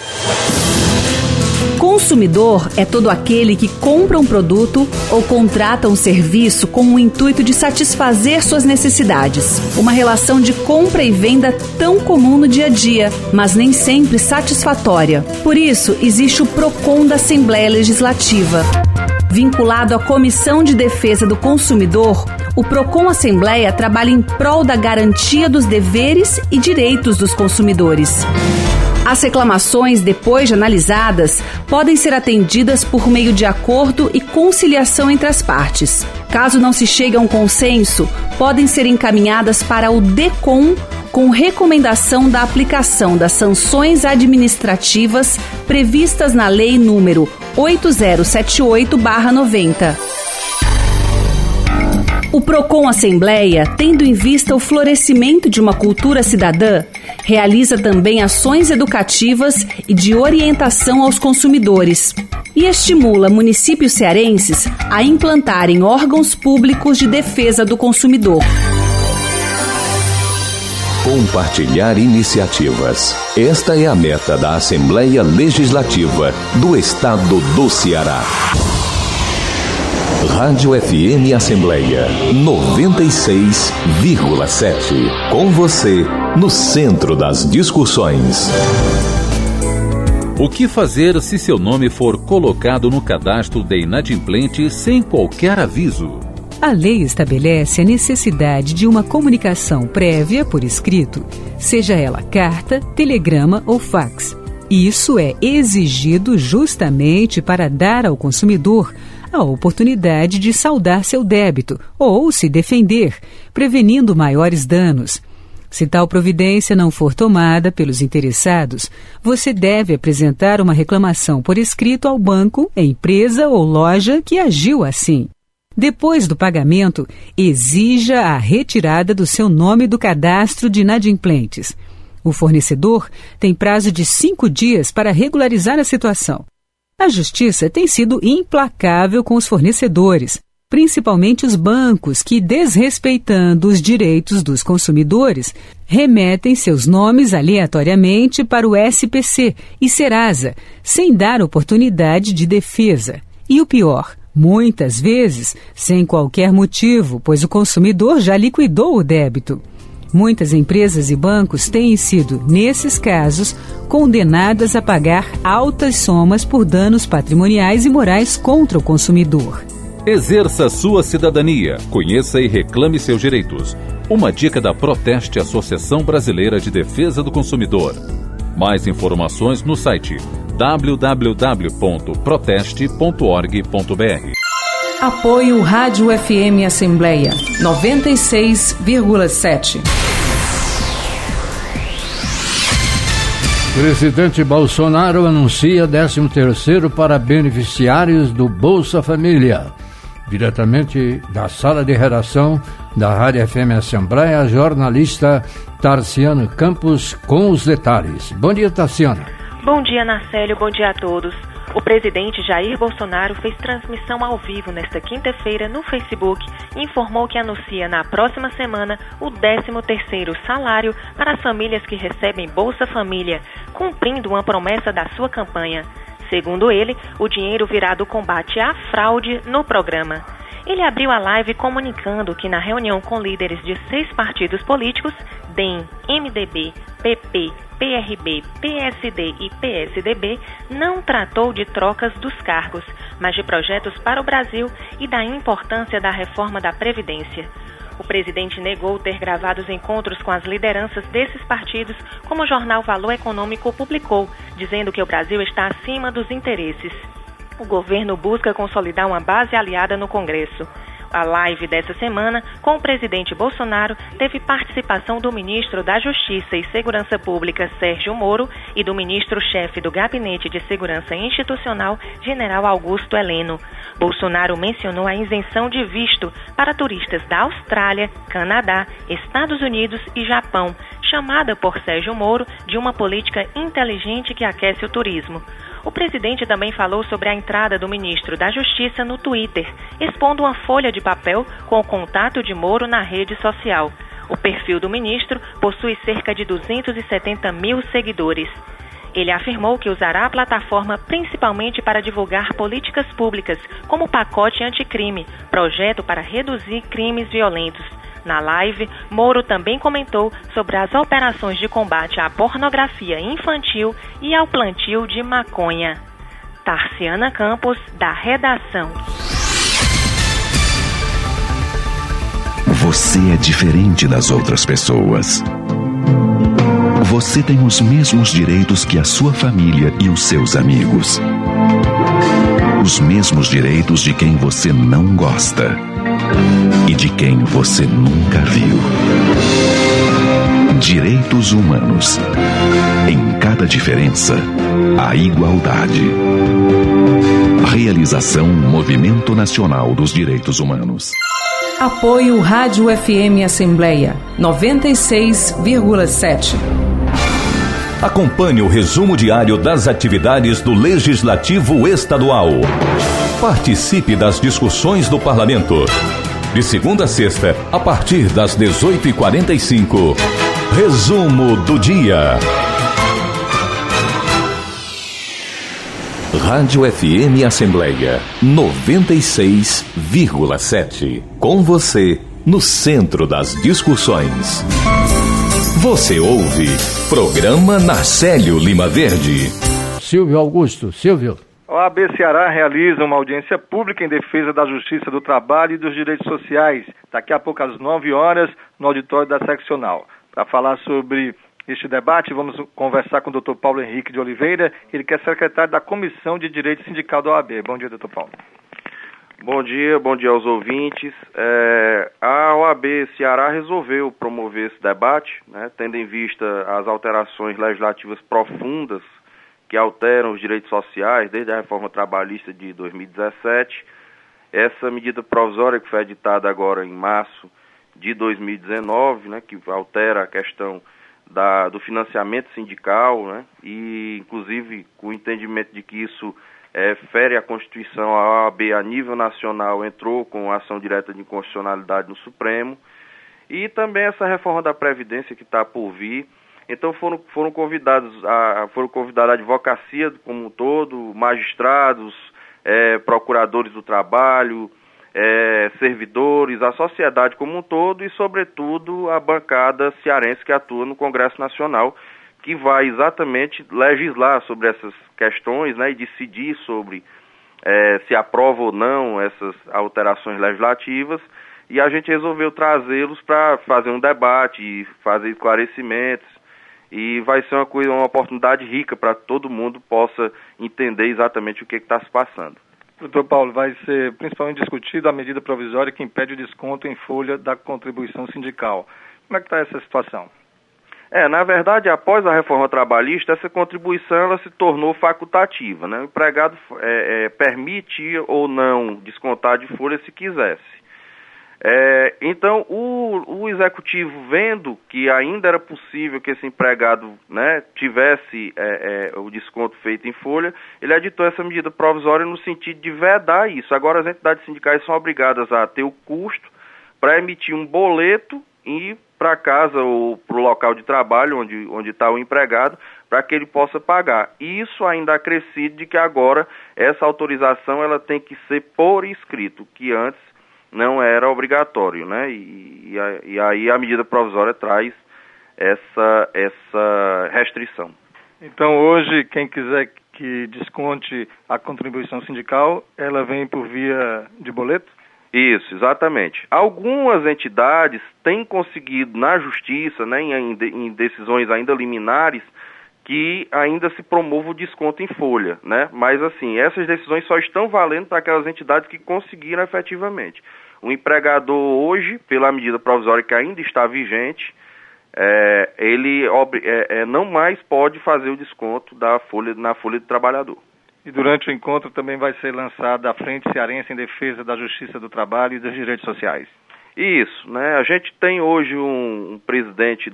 Consumidor é todo aquele que compra um produto ou contrata um serviço com o intuito de satisfazer suas necessidades. Uma relação de compra e venda tão comum no dia a dia, mas nem sempre satisfatória. Por isso, existe o PROCON da Assembleia Legislativa. Vinculado à Comissão de Defesa do Consumidor, o PROCON Assembleia trabalha em prol da garantia dos deveres e direitos dos consumidores. As reclamações, depois de analisadas, podem ser atendidas por meio de acordo e conciliação entre as partes. Caso não se chegue a um consenso, podem ser encaminhadas para o DECOM com recomendação da aplicação das sanções administrativas previstas na Lei número 8078/90. O PROCON Assembleia, tendo em vista o florescimento de uma cultura cidadã, realiza também ações educativas e de orientação aos consumidores e estimula municípios cearenses a implantarem órgãos públicos de defesa do consumidor. Compartilhar iniciativas. Esta é a meta da Assembleia Legislativa do Estado do Ceará. Rádio FM Assembleia 96,7. Com você, no centro das discussões. O que fazer se seu nome for colocado no cadastro de inadimplente sem qualquer aviso? A lei estabelece a necessidade de uma comunicação prévia por escrito, seja ela carta, telegrama ou fax. Isso é exigido justamente para dar ao consumidor a oportunidade de saldar seu débito ou se defender, prevenindo maiores danos. Se tal providência não for tomada pelos interessados, você deve apresentar uma reclamação por escrito ao banco, empresa ou loja que agiu assim. Depois do pagamento, exija a retirada do seu nome do cadastro de inadimplentes. O fornecedor tem prazo de 5 dias para regularizar a situação. A Justiça tem sido implacável com os fornecedores, principalmente os bancos que, desrespeitando os direitos dos consumidores, remetem seus nomes aleatoriamente para o SPC e Serasa, sem dar oportunidade de defesa. E o pior, muitas vezes, sem qualquer motivo, pois o consumidor já liquidou o débito. Muitas empresas e bancos têm sido, nesses casos, condenadas a pagar altas somas por danos patrimoniais e morais contra o consumidor. Exerça sua cidadania, conheça e reclame seus direitos. Uma dica da Proteste, Associação Brasileira de Defesa do Consumidor. Mais informações no site www.proteste.org.br. Apoio Rádio FM Assembleia 96,7. Presidente Bolsonaro anuncia 13º para beneficiários do Bolsa Família. Diretamente da sala de redação da Rádio FM Assembleia, a jornalista Tarciana Campos com os detalhes. Bom dia, Tarciana. Bom dia, Narcélio. Bom dia a todos. O presidente Jair Bolsonaro fez transmissão ao vivo nesta quinta-feira no Facebook e informou que anuncia na próxima semana o 13º salário para as famílias que recebem Bolsa Família, cumprindo uma promessa da sua campanha. Segundo ele, o dinheiro virá do combate à fraude no programa. Ele abriu a live comunicando que na reunião com líderes de 6 partidos políticos, DEM, MDB, PP, PRB, PSD e PSDB, não tratou de trocas dos cargos, mas de projetos para o Brasil e da importância da reforma da Previdência. O presidente negou ter gravado os encontros com as lideranças desses partidos, como o jornal Valor Econômico publicou, dizendo que o Brasil está acima dos interesses. O governo busca consolidar uma base aliada no Congresso. A live dessa semana, com o presidente Bolsonaro, teve participação do ministro da Justiça e Segurança Pública, Sérgio Moro, e do ministro-chefe do Gabinete de Segurança Institucional, General Augusto Heleno. Bolsonaro mencionou a isenção de visto para turistas da Austrália, Canadá, Estados Unidos e Japão, chamada por Sérgio Moro de uma política inteligente que aquece o turismo. O presidente também falou sobre a entrada do ministro da Justiça no Twitter, expondo uma folha de papel com o contato de Moro na rede social. O perfil do ministro possui cerca de 270 mil seguidores. Ele afirmou que usará a plataforma principalmente para divulgar políticas públicas, como o pacote anticrime, projeto para reduzir crimes violentos. Na live, Moro também comentou sobre as operações de combate à pornografia infantil e ao plantio de maconha. Tarciana Campos, da redação. Você é diferente das outras pessoas. Você tem os mesmos direitos que a sua família e os seus amigos. Os mesmos direitos de quem você não gosta e de quem você nunca viu. Direitos humanos. Em cada diferença, a igualdade. Realização Movimento Nacional dos Direitos Humanos. Apoio Rádio FM Assembleia 96,7. Acompanhe o resumo diário das atividades do Legislativo Estadual. Participe das discussões do Parlamento. De segunda a sexta, a partir das 18h45. Resumo do dia. Rádio FM Assembleia 96,7. Com você, no centro das discussões. Você ouve Programa Narcélio Lima Verde. Silvio Augusto. Silvio. O OAB Ceará realiza uma audiência pública em defesa da Justiça do Trabalho e dos Direitos Sociais, daqui a pouco às 9 horas, no auditório da seccional. Para falar sobre este debate, vamos conversar com o Dr. Paulo Henrique de Oliveira, ele que é secretário da Comissão de Direito Sindical da OAB. Bom dia, Dr. Paulo. Bom dia aos ouvintes. A OAB Ceará resolveu promover esse debate, né, tendo em vista as alterações legislativas profundas que alteram os direitos sociais desde a reforma trabalhista de 2017. Essa medida provisória que foi editada agora em março de 2019, né, que altera a questão do financiamento sindical, né, e inclusive com o entendimento de que isso fere a Constituição, a OAB a nível nacional entrou com ação direta de inconstitucionalidade no Supremo, e também essa reforma da Previdência que está por vir. Então foram convidados a advocacia como um todo, magistrados, procuradores do trabalho, servidores, a sociedade como um todo e, sobretudo, a bancada cearense que atua no Congresso Nacional, que vai exatamente legislar sobre essas questões, né, e decidir sobre se aprova ou não essas alterações legislativas, e a gente resolveu trazê-los para fazer um debate e fazer esclarecimentos. e vai ser uma oportunidade rica para que todo mundo possa entender exatamente o que está se passando. Doutor Paulo, vai ser principalmente discutida a medida provisória que impede o desconto em folha da contribuição sindical. Como é que está essa situação? Na verdade, após a reforma trabalhista, essa contribuição ela se tornou facultativa, né? O empregado permite ou não descontar de folha se quisesse. Então, o executivo, vendo que ainda era possível que esse empregado, né, tivesse o desconto feito em folha, ele editou essa medida provisória no sentido de vedar isso. Agora, as entidades sindicais são obrigadas a ter o custo para emitir um boleto e ir para casa ou para o local de trabalho onde está o empregado, para que ele possa pagar. Isso ainda acrescido de que agora essa autorização ela tem que ser por escrito, que antes não era obrigatório, né? E aí a medida provisória traz essa restrição. Então hoje, quem quiser que desconte a contribuição sindical, ela vem por via de boleto? Isso, exatamente. Algumas entidades têm conseguido na justiça, né, em decisões ainda liminares, que ainda se promova o desconto em folha, né? Mas assim, essas decisões só estão valendo para aquelas entidades que conseguiram efetivamente. O empregador hoje, pela medida provisória que ainda está vigente, ele não mais pode fazer o desconto na folha do trabalhador. E durante o encontro também vai ser lançada a Frente Cearense em Defesa da Justiça do Trabalho e dos Direitos Sociais. Isso, né? A gente tem hoje um presidente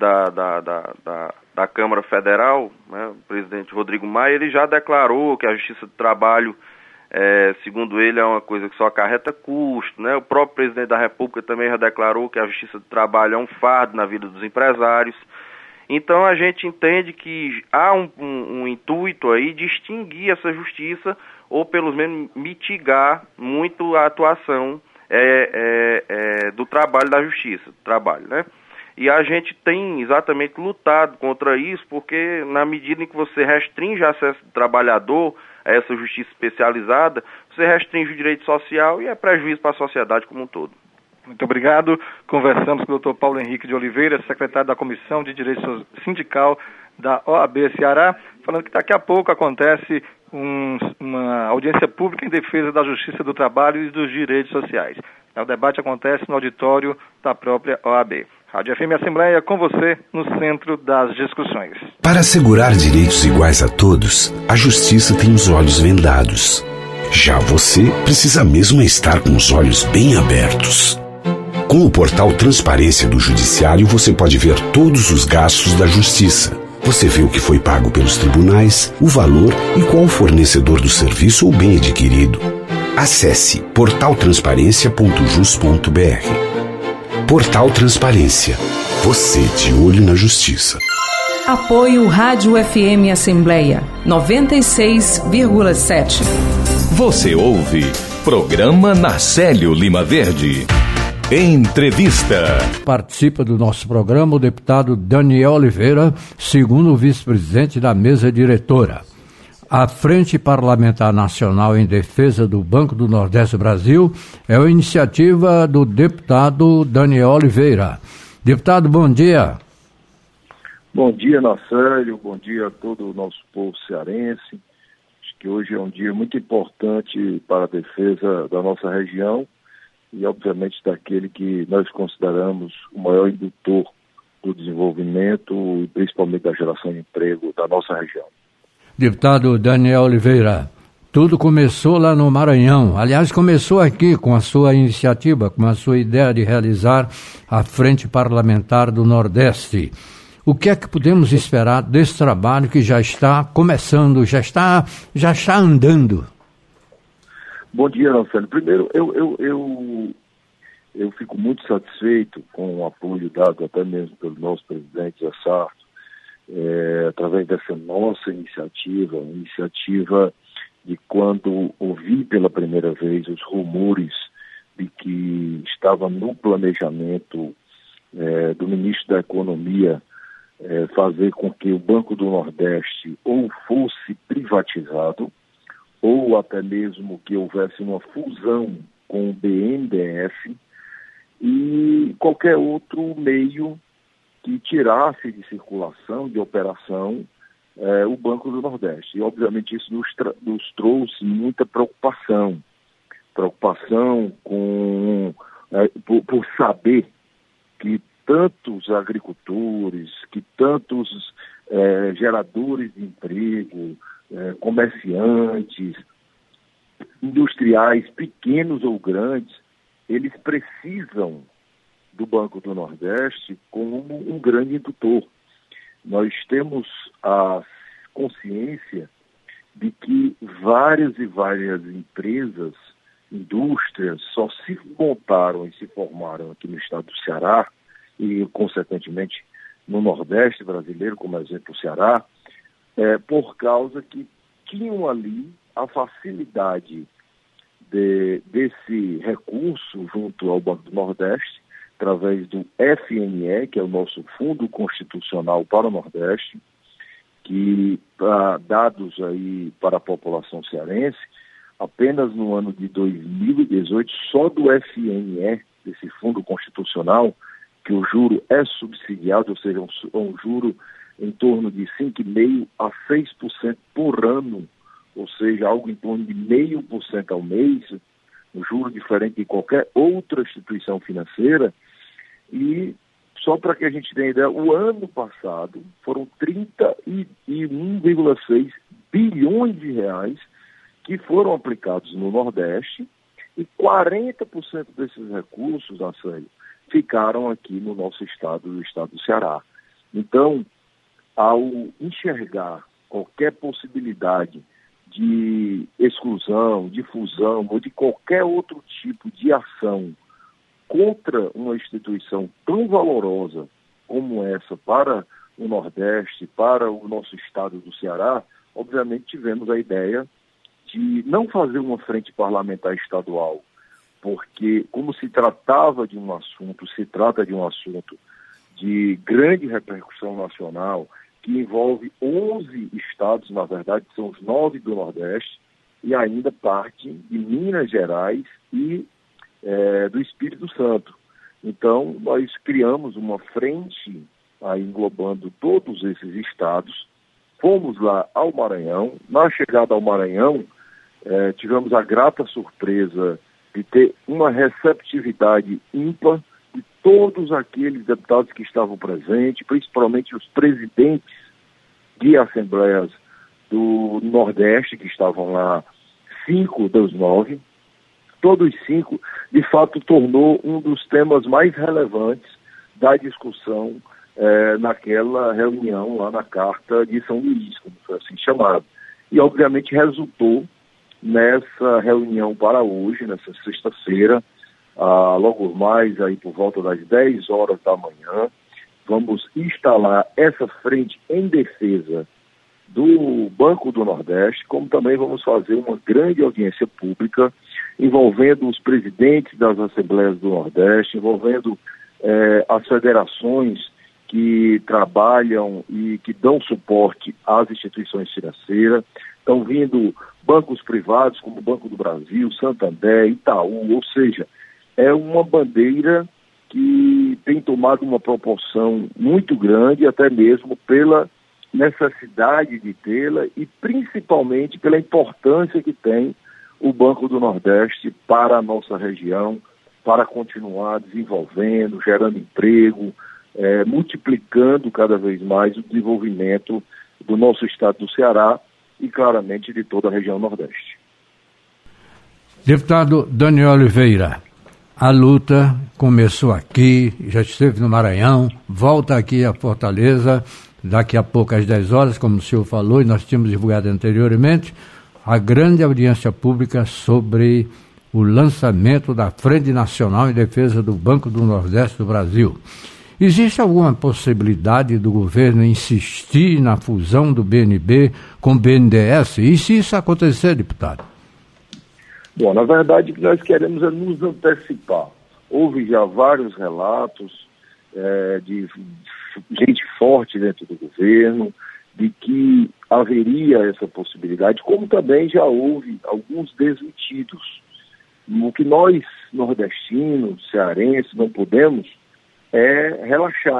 da Câmara Federal, né? O presidente Rodrigo Maia, ele já declarou que a Justiça do Trabalho, segundo ele, é uma coisa que só acarreta custo, né? O próprio presidente da República também já declarou que a Justiça do Trabalho é um fardo na vida dos empresários. Então a gente entende que há um intuito aí de extinguir essa justiça ou pelo menos mitigar muito a atuação do trabalho da justiça, do trabalho, né? E a gente tem exatamente lutado contra isso, porque na medida em que você restringe o acesso do trabalhador a essa justiça especializada, você restringe o direito social e é prejuízo para a sociedade como um todo. Muito obrigado. Conversamos com o Dr. Paulo Henrique de Oliveira, secretário da Comissão de Direito Sindical da OAB Ceará, falando que daqui a pouco acontece uma audiência pública em defesa da Justiça do Trabalho e dos Direitos Sociais. O debate acontece no auditório da própria OAB. Rádio FM Assembleia, com você, no centro das discussões. Para assegurar direitos iguais a todos, a Justiça tem os olhos vendados. Já você precisa mesmo estar com os olhos bem abertos. Com o portal Transparência do Judiciário, você pode ver todos os gastos da Justiça. Você vê o que foi pago pelos tribunais, o valor e qual o fornecedor do serviço ou bem adquirido. Acesse portaltransparencia.jus.br. Portal Transparência. Você de olho na Justiça. Apoio Rádio FM Assembleia 96,7. Você ouve Programa Narcélio Lima Verde. Entrevista. Participa do nosso programa o deputado Daniel Oliveira, segundo vice-presidente da mesa diretora. A Frente Parlamentar Nacional em Defesa do Banco do Nordeste do Brasil é uma iniciativa do deputado Daniel Oliveira. Deputado, bom dia. Bom dia, Narcélio. Bom dia a todo o nosso povo cearense. Acho que hoje é um dia muito importante para a defesa da nossa região e, obviamente, daquele que nós consideramos o maior indutor do desenvolvimento e principalmente da geração de emprego da nossa região. Deputado Daniel Oliveira, tudo começou lá no Maranhão. Aliás, começou aqui com a sua iniciativa, com a sua ideia de realizar a Frente Parlamentar do Nordeste. O que é que podemos esperar desse trabalho que já está começando, já está andando? Bom dia, Marcelo. Primeiro, eu fico muito satisfeito com o apoio dado até mesmo pelo nosso presidente Zé Sarto, através dessa nossa iniciativa de quando ouvi pela primeira vez os rumores de que estava no planejamento do ministro da Economia fazer com que o Banco do Nordeste ou fosse privatizado, ou até mesmo que houvesse uma fusão com o BNDES e qualquer outro meio que tirasse de circulação, de operação, o Banco do Nordeste. E, obviamente, isso nos trouxe muita preocupação por saber que tantos agricultores, que tantos geradores de emprego, comerciantes, industriais, pequenos ou grandes, eles precisam do Banco do Nordeste como um grande indutor. Nós temos a consciência de que várias e várias empresas, indústrias, só se montaram e se formaram aqui no estado do Ceará e, consequentemente, no Nordeste brasileiro, como exemplo o Ceará, por causa que tinham ali a facilidade desse recurso junto ao Banco do Nordeste, através do FNE, que é o nosso Fundo Constitucional para o Nordeste, que, dados aí para a população cearense, apenas no ano de 2018, só do FNE, desse Fundo Constitucional, que o juro é subsidiado, ou seja, um juro em torno de 5,5% a 6% por ano, ou seja, algo em torno de 0,5% ao mês, um juro diferente de qualquer outra instituição financeira. E só para que a gente tenha ideia, o ano passado foram 31,6 bilhões de reais que foram aplicados no Nordeste e 40% desses recursos, Marcelo, ficaram aqui no nosso estado, no estado do Ceará. Então, ao enxergar qualquer possibilidade de exclusão, de fusão ou de qualquer outro tipo de ação contra uma instituição tão valorosa como essa para o Nordeste, para o nosso estado do Ceará, obviamente tivemos a ideia de não fazer uma frente parlamentar estadual, porque como se trata de um assunto de grande repercussão nacional, que envolve 11 estados, na verdade são os 9 do Nordeste, e ainda parte de Minas Gerais e do Espírito Santo. Então, nós criamos uma frente aí englobando todos esses estados, fomos lá ao Maranhão. Na chegada ao Maranhão, tivemos a grata surpresa de ter uma receptividade ímpar de todos aqueles deputados que estavam presentes, principalmente os presidentes de assembleias do Nordeste, que estavam lá, 5 dos 9, todos 5, de fato, tornou um dos temas mais relevantes da discussão naquela reunião lá na Carta de São Luís, como foi assim chamado. E, obviamente, resultou nessa reunião para hoje, nessa sexta-feira, logo mais aí por volta das 10 horas da manhã, vamos instalar essa frente em defesa do Banco do Nordeste, como também vamos fazer uma grande audiência pública envolvendo os presidentes das Assembleias do Nordeste, envolvendo as federações que trabalham e que dão suporte às instituições financeiras. Estão vindo bancos privados como o Banco do Brasil, Santander, Itaú, ou seja, é uma bandeira que tem tomado uma proporção muito grande, até mesmo pela necessidade de tê-la e principalmente pela importância que tem o Banco do Nordeste para a nossa região, para continuar desenvolvendo, gerando emprego, multiplicando cada vez mais o desenvolvimento do nosso estado do Ceará e claramente de toda a região Nordeste. Deputado Daniel Oliveira, a luta começou aqui, já esteve no Maranhão, volta aqui a Fortaleza, daqui a pouco às 10 horas, como o senhor falou, e nós tínhamos divulgado anteriormente, a grande audiência pública sobre o lançamento da Frente Nacional em Defesa do Banco do Nordeste do Brasil. Existe alguma possibilidade do governo insistir na fusão do BNB com o BNDES? E se isso acontecer, deputado? Bom, na verdade, o que nós queremos é nos antecipar. Houve já vários relatos de gente forte dentro do governo, de que haveria essa possibilidade, como também já houve alguns desmentidos. O que nós, nordestinos, cearenses, não podemos é relaxar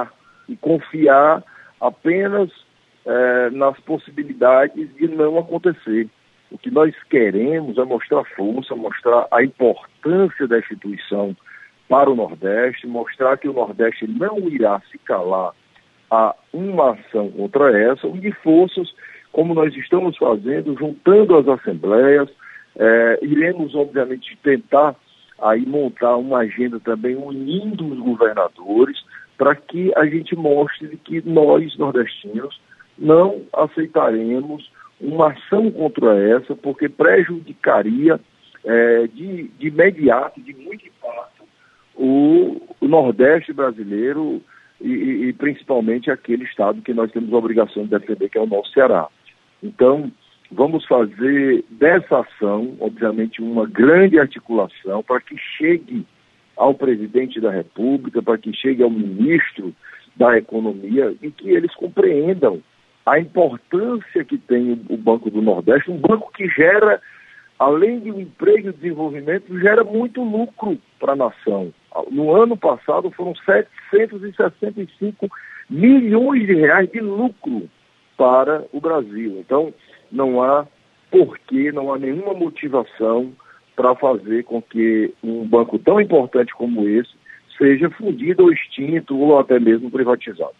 e confiar apenas nas possibilidades de não acontecer. O que nós queremos é mostrar força, mostrar a importância da instituição para o Nordeste, mostrar que o Nordeste não irá se calar a uma ação contra essa, unir forças, como nós estamos fazendo, juntando as assembleias. Iremos, obviamente, tentar aí montar uma agenda também unindo os governadores para que a gente mostre que nós, nordestinos, não aceitaremos uma ação contra essa, porque prejudicaria de imediato, de muito impacto, o Nordeste brasileiro e principalmente aquele estado que nós temos a obrigação de defender, que é o nosso Ceará. Então, vamos fazer dessa ação, obviamente, uma grande articulação para que chegue ao presidente da República, para que chegue ao ministro da Economia e que eles compreendam a importância que tem o Banco do Nordeste, um banco que gera, além de um emprego e desenvolvimento, gera muito lucro para a nação. No ano passado foram 765 milhões de reais de lucro para o Brasil. Então, não há porquê, não há nenhuma motivação para fazer com que um banco tão importante como esse seja fundido ou extinto ou até mesmo privatizado.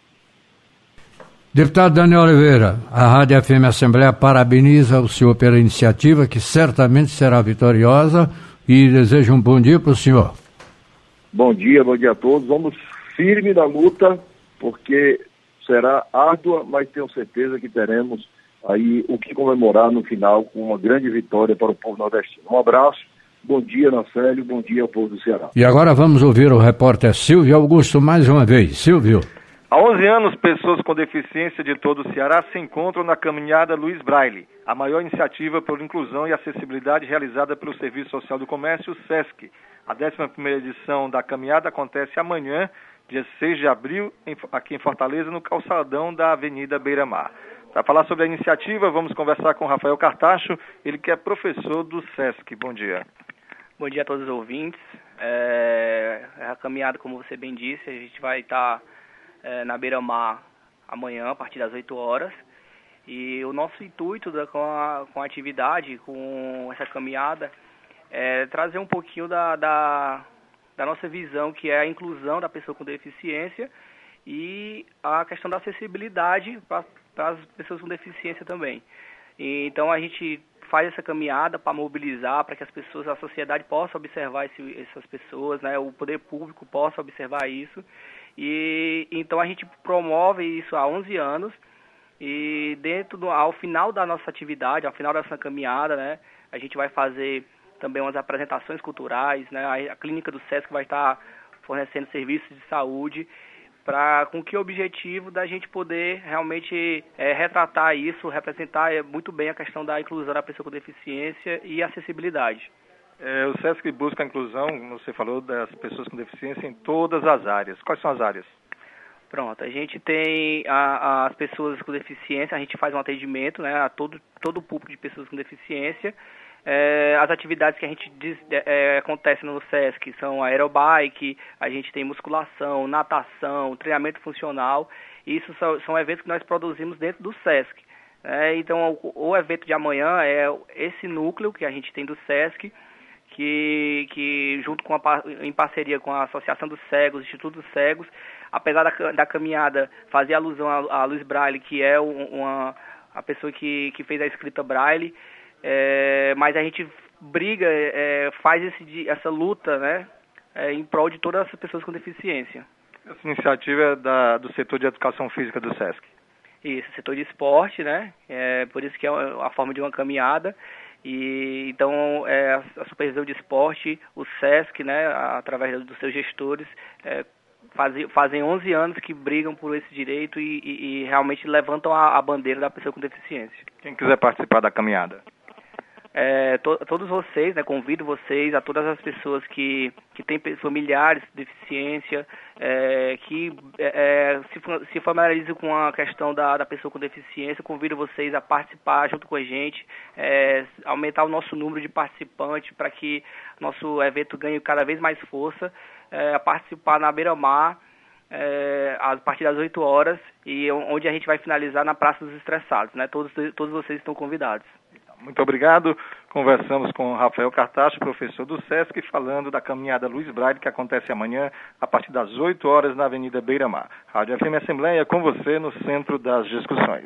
Deputado Daniel Oliveira, a Rádio FM Assembleia parabeniza o senhor pela iniciativa, que certamente será vitoriosa, e deseja um bom dia para o senhor. Bom dia a todos. Vamos firme na luta, porque será árdua, mas tenho certeza que teremos aí o que comemorar no final com uma grande vitória para o povo nordestino. Um abraço, bom dia, Nacélio, bom dia ao povo do Ceará. E agora vamos ouvir o repórter Silvio Augusto mais uma vez. Silvio. Há 11 anos, pessoas com deficiência de todo o Ceará se encontram na caminhada Luiz Braille, a maior iniciativa por inclusão e acessibilidade realizada pelo Serviço Social do Comércio, SESC. A 11ª edição da caminhada acontece amanhã, dia 6 de abril, aqui em Fortaleza, no calçadão da Avenida Beira-Mar. Para falar sobre a iniciativa, vamos conversar com Rafael Cartacho, ele que é professor do SESC. Bom dia. Bom dia a todos os ouvintes. A caminhada, como você bem disse, a gente vai estar na Beira-Mar amanhã, a partir das 8 horas. E o nosso intuito com a atividade, com essa caminhada, é trazer um pouquinho da nossa visão, que é a inclusão da pessoa com deficiência e a questão da acessibilidade para as pessoas com deficiência também. E, então a gente faz essa caminhada para mobilizar, para que as pessoas, a sociedade possa observar essas pessoas, né, o poder público possa observar isso. E então a gente promove isso há 11 anos e ao final da nossa atividade, ao final dessa caminhada, né, a gente vai fazer também umas apresentações culturais, né, a clínica do SESC vai estar fornecendo serviços de saúde, com que objetivo da gente poder realmente retratar isso, representar muito bem a questão da inclusão da pessoa com deficiência e acessibilidade. O SESC busca a inclusão, você falou, das pessoas com deficiência em todas as áreas. Quais são as áreas? Pronto, a gente tem as pessoas com deficiência, a gente faz um atendimento, né, a todo o público de pessoas com deficiência. As atividades que a gente acontecem no SESC são aerobike, a gente tem musculação, natação, treinamento funcional. Isso são eventos que nós produzimos dentro do SESC. Então, o evento de amanhã é esse núcleo que a gente tem do SESC, que junto em parceria com a Associação dos Cegos, Instituto dos Cegos, apesar da caminhada fazer alusão a Luiz Braille, que é a pessoa que fez a escrita Braille, mas a gente briga, faz essa luta, né, em prol de todas as pessoas com deficiência. Essa iniciativa é do setor de educação física do SESC? Isso, setor de esporte, né, por isso que é a forma de uma caminhada. E então a supervisão de esporte, o SESC, né, através dos seus gestores, fazem 11 anos que brigam por esse direito e realmente levantam a bandeira da pessoa com deficiência. Quem quiser participar da caminhada? Todos vocês, né, convido vocês, a todas as pessoas que têm familiares com deficiência, que se familiarizam com a questão da pessoa com deficiência, convido vocês a participar junto com a gente, aumentar o nosso número de participantes para que nosso evento ganhe cada vez mais força, a participar na Beira-Mar, a partir das 8 horas, e onde a gente vai finalizar na Praça dos Estressados, né? Todos vocês estão convidados. Muito obrigado. Conversamos com Rafael Cartacho, professor do SESC, falando da caminhada Luiz Braille, que acontece amanhã a partir das 8 horas na Avenida Beira-Mar. Rádio FM Assembleia com você no centro das discussões.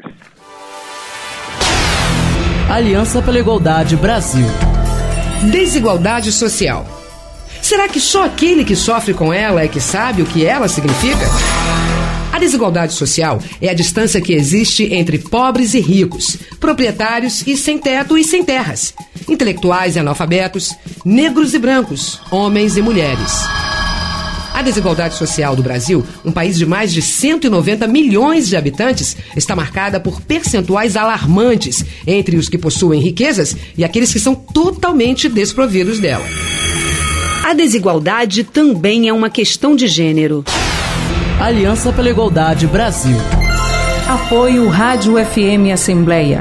Aliança pela Igualdade Brasil. Desigualdade social. Será que só aquele que sofre com ela é que sabe o que ela significa? A desigualdade social é a distância que existe entre pobres e ricos, proprietários e sem teto e sem terras, intelectuais e analfabetos, negros e brancos, homens e mulheres. A desigualdade social do Brasil, um país de mais de 190 milhões de habitantes, está marcada por percentuais alarmantes entre os que possuem riquezas e aqueles que são totalmente desprovidos dela. A desigualdade também é uma questão de gênero. Aliança pela Igualdade Brasil. Apoio Rádio FM Assembleia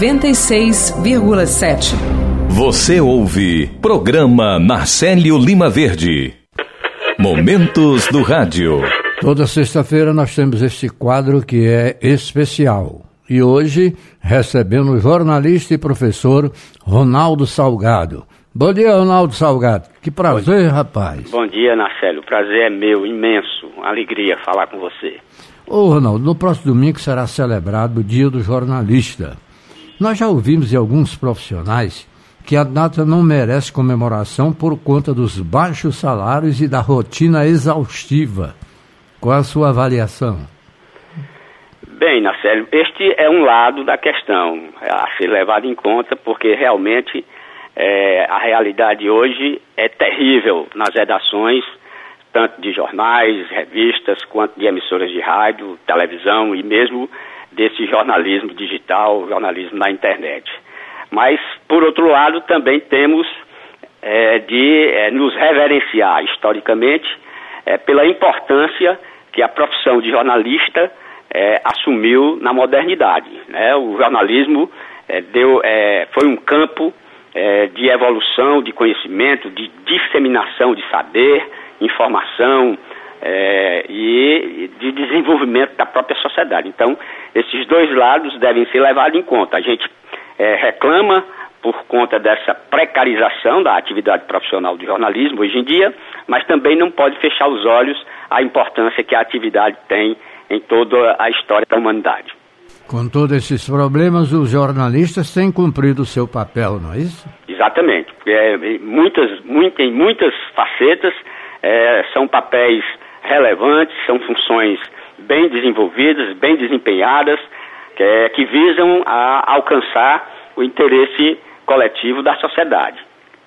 96,7. Você ouve Programa Narcélio Lima Verde. Momentos do Rádio. Toda sexta-feira nós temos este quadro que é especial. E hoje recebendo o jornalista e professor Ronaldo Salgado. Bom dia, Ronaldo Salgado. Que prazer, rapaz. Bom dia, Narcélio. O prazer é meu, imenso. Alegria falar com você. Ô, Ronaldo, no próximo domingo será celebrado o Dia do Jornalista. Nós já ouvimos de alguns profissionais que a data não merece comemoração por conta dos baixos salários e da rotina exaustiva. Qual a sua avaliação? Bem, Narcélio, este é um lado da questão a ser levado em conta, porque realmente a realidade hoje é terrível nas redações, tanto de jornais, revistas, quanto de emissoras de rádio, televisão e mesmo desse jornalismo digital, jornalismo na internet. Mas, por outro lado, também temos de nos reverenciar historicamente pela importância que a profissão de jornalista assumiu na modernidade, né? O jornalismo foi um campo de evolução, de conhecimento, de disseminação de saber, informação e de desenvolvimento da própria sociedade. Então, esses dois lados devem ser levados em conta. A gente reclama por conta dessa precarização da atividade profissional do jornalismo hoje em dia, mas também não pode fechar os olhos à importância que a atividade tem em toda a história da humanidade. Com todos esses problemas, os jornalistas têm cumprido o seu papel, não é isso? Exatamente. Em muitas facetas, são papéis relevantes, são funções bem desenvolvidas, bem desempenhadas, que visam a alcançar o interesse coletivo da sociedade.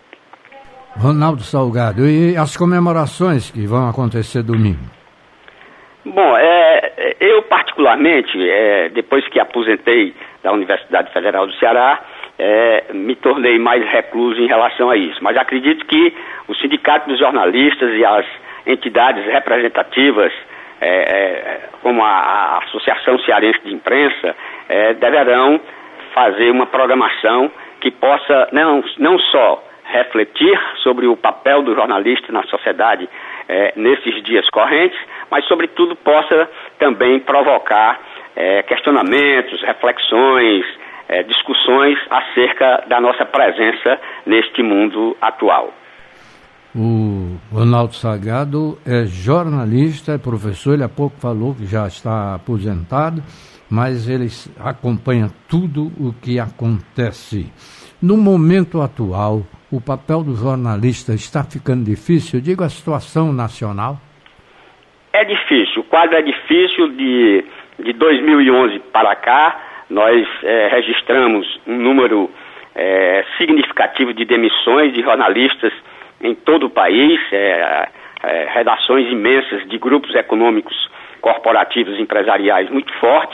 Ronaldo Salgado, e as comemorações que vão acontecer domingo? Bom, eu particularmente, depois que aposentei da Universidade Federal do Ceará, me tornei mais recluso em relação a isso. Mas acredito que o Sindicato dos Jornalistas e as entidades representativas, como a Associação Cearense de Imprensa, deverão fazer uma programação que possa não só refletir sobre o papel do jornalista na sociedade nesses dias correntes, mas, sobretudo, possa também provocar questionamentos, reflexões, discussões acerca da nossa presença neste mundo atual. O Ronaldo Salgado é jornalista, é professor, ele há pouco falou que já está aposentado, mas ele acompanha tudo o que acontece. No momento atual, o papel do jornalista está ficando difícil? Eu digo a situação nacional. É difícil, o quadro é difícil. De 2011 para cá, nós registramos um número significativo de demissões de jornalistas em todo o país, redações imensas de grupos econômicos, corporativos, empresariais muito fortes.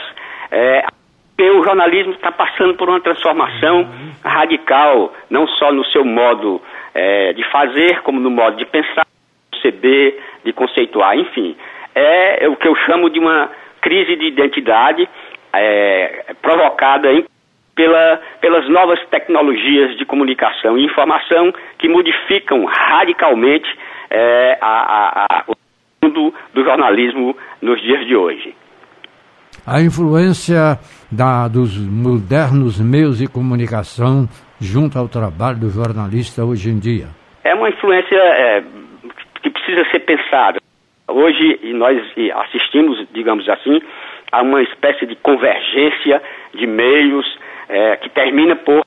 O jornalismo está passando por uma transformação radical, não só no seu modo de fazer, como no modo de pensar, de conceber, de conceituar, enfim. É o que eu chamo de uma crise de identidade provocada pelas novas tecnologias de comunicação e informação que modificam radicalmente mundo do jornalismo nos dias de hoje. A influência dos modernos meios de comunicação junto ao trabalho do jornalista hoje em dia. É uma influência que precisa ser pensada. Hoje nós assistimos, digamos assim, a uma espécie de convergência de meios que termina por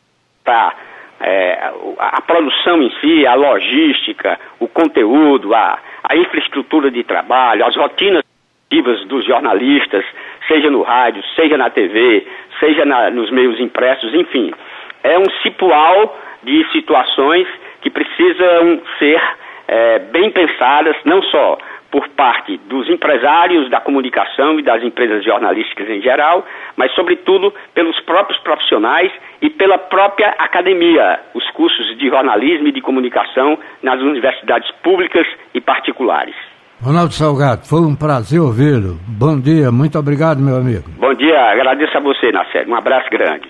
a produção em si, a logística, o conteúdo, a infraestrutura de trabalho, as rotinas dos jornalistas, seja no rádio, seja na TV, seja nos meios impressos, enfim. É um cipual de situações que precisam ser bem pensadas, não só por parte dos empresários da comunicação e das empresas jornalísticas em geral, mas, sobretudo, pelos próprios profissionais e pela própria academia, os cursos de jornalismo e de comunicação nas universidades públicas e particulares. Ronaldo Salgado, foi um prazer ouvi-lo. Bom dia, muito obrigado, meu amigo. Bom dia, agradeço a você, Nacélio. Um abraço grande.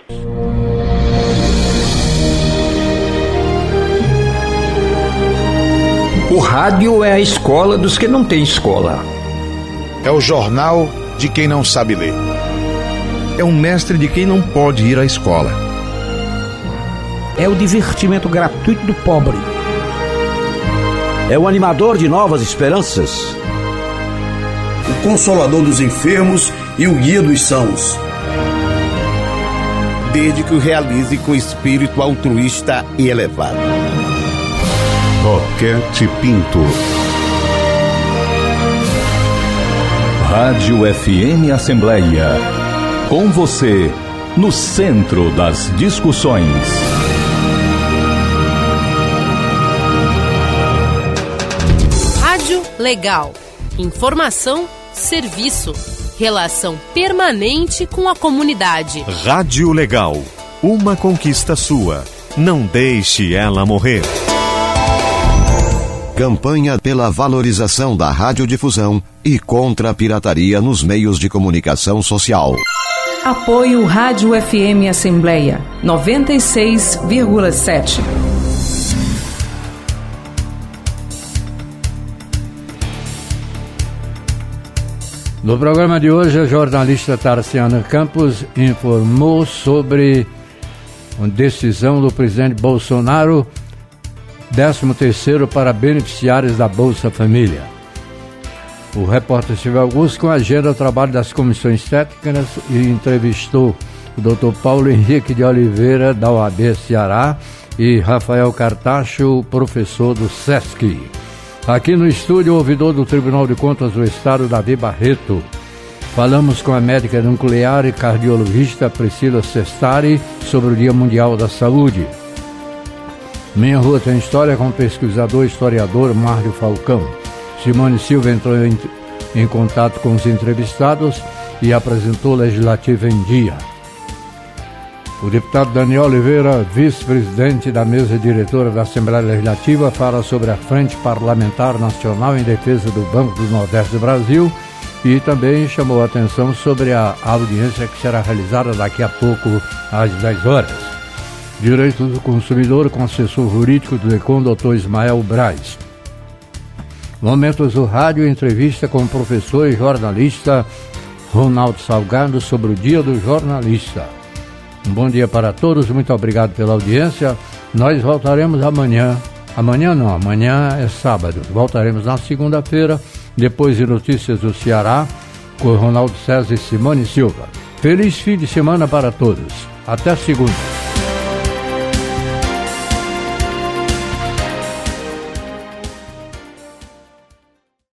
O rádio é a escola dos que não têm escola. É o jornal de quem não sabe ler. É o mestre de quem não pode ir à escola. É o divertimento gratuito do pobre. É o animador de novas esperanças. O consolador dos enfermos e o guia dos sãos. Desde que o realize com espírito altruísta e elevado. Roquete Pinto. Rádio FM Assembleia. Com você, no centro das discussões. Rádio Legal. Informação, serviço. Relação permanente com a comunidade. Rádio Legal. Uma conquista sua. Não deixe ela morrer. Campanha pela valorização da radiodifusão e contra a pirataria nos meios de comunicação social. Apoio Rádio FM Assembleia 96,7. No programa de hoje, a jornalista Tarciana Campos informou sobre uma decisão do presidente Bolsonaro, 13º para beneficiários da Bolsa Família. O repórter Silvio Augusto, com a agenda do trabalho das comissões técnicas, e entrevistou o Dr. Paulo Henrique de Oliveira, da OAB Ceará, e Rafael Cartacho, professor do SESC. Aqui no estúdio, o ouvidor do Tribunal de Contas do Estado, Davi Barreto. Falamos com a médica nuclear e cardiologista Priscila Sestari sobre o Dia Mundial da Saúde. Minha Rua Tem História, com o pesquisador e historiador Mário Falcão. Simone Silva entrou em contato com os entrevistados e apresentou o Legislativo em Dia. O deputado Daniel Oliveira, vice-presidente da mesa diretora da Assembleia Legislativa, fala sobre a Frente Parlamentar Nacional em Defesa do Banco do Nordeste do Brasil e também chamou a atenção sobre a audiência que será realizada daqui a pouco às 10 horas. Direitos do Consumidor, com o assessor jurídico do DECOM, Dr. Ismael Braz. Momentos do Rádio, entrevista com o professor e jornalista Ronaldo Salgado sobre o Dia do Jornalista. Um bom dia para todos, muito obrigado pela audiência. Nós voltaremos amanhã. Amanhã não, amanhã é sábado. Voltaremos na segunda-feira, depois de Notícias do Ceará, com Ronaldo César e Simone Silva. Feliz fim de semana para todos. Até segunda.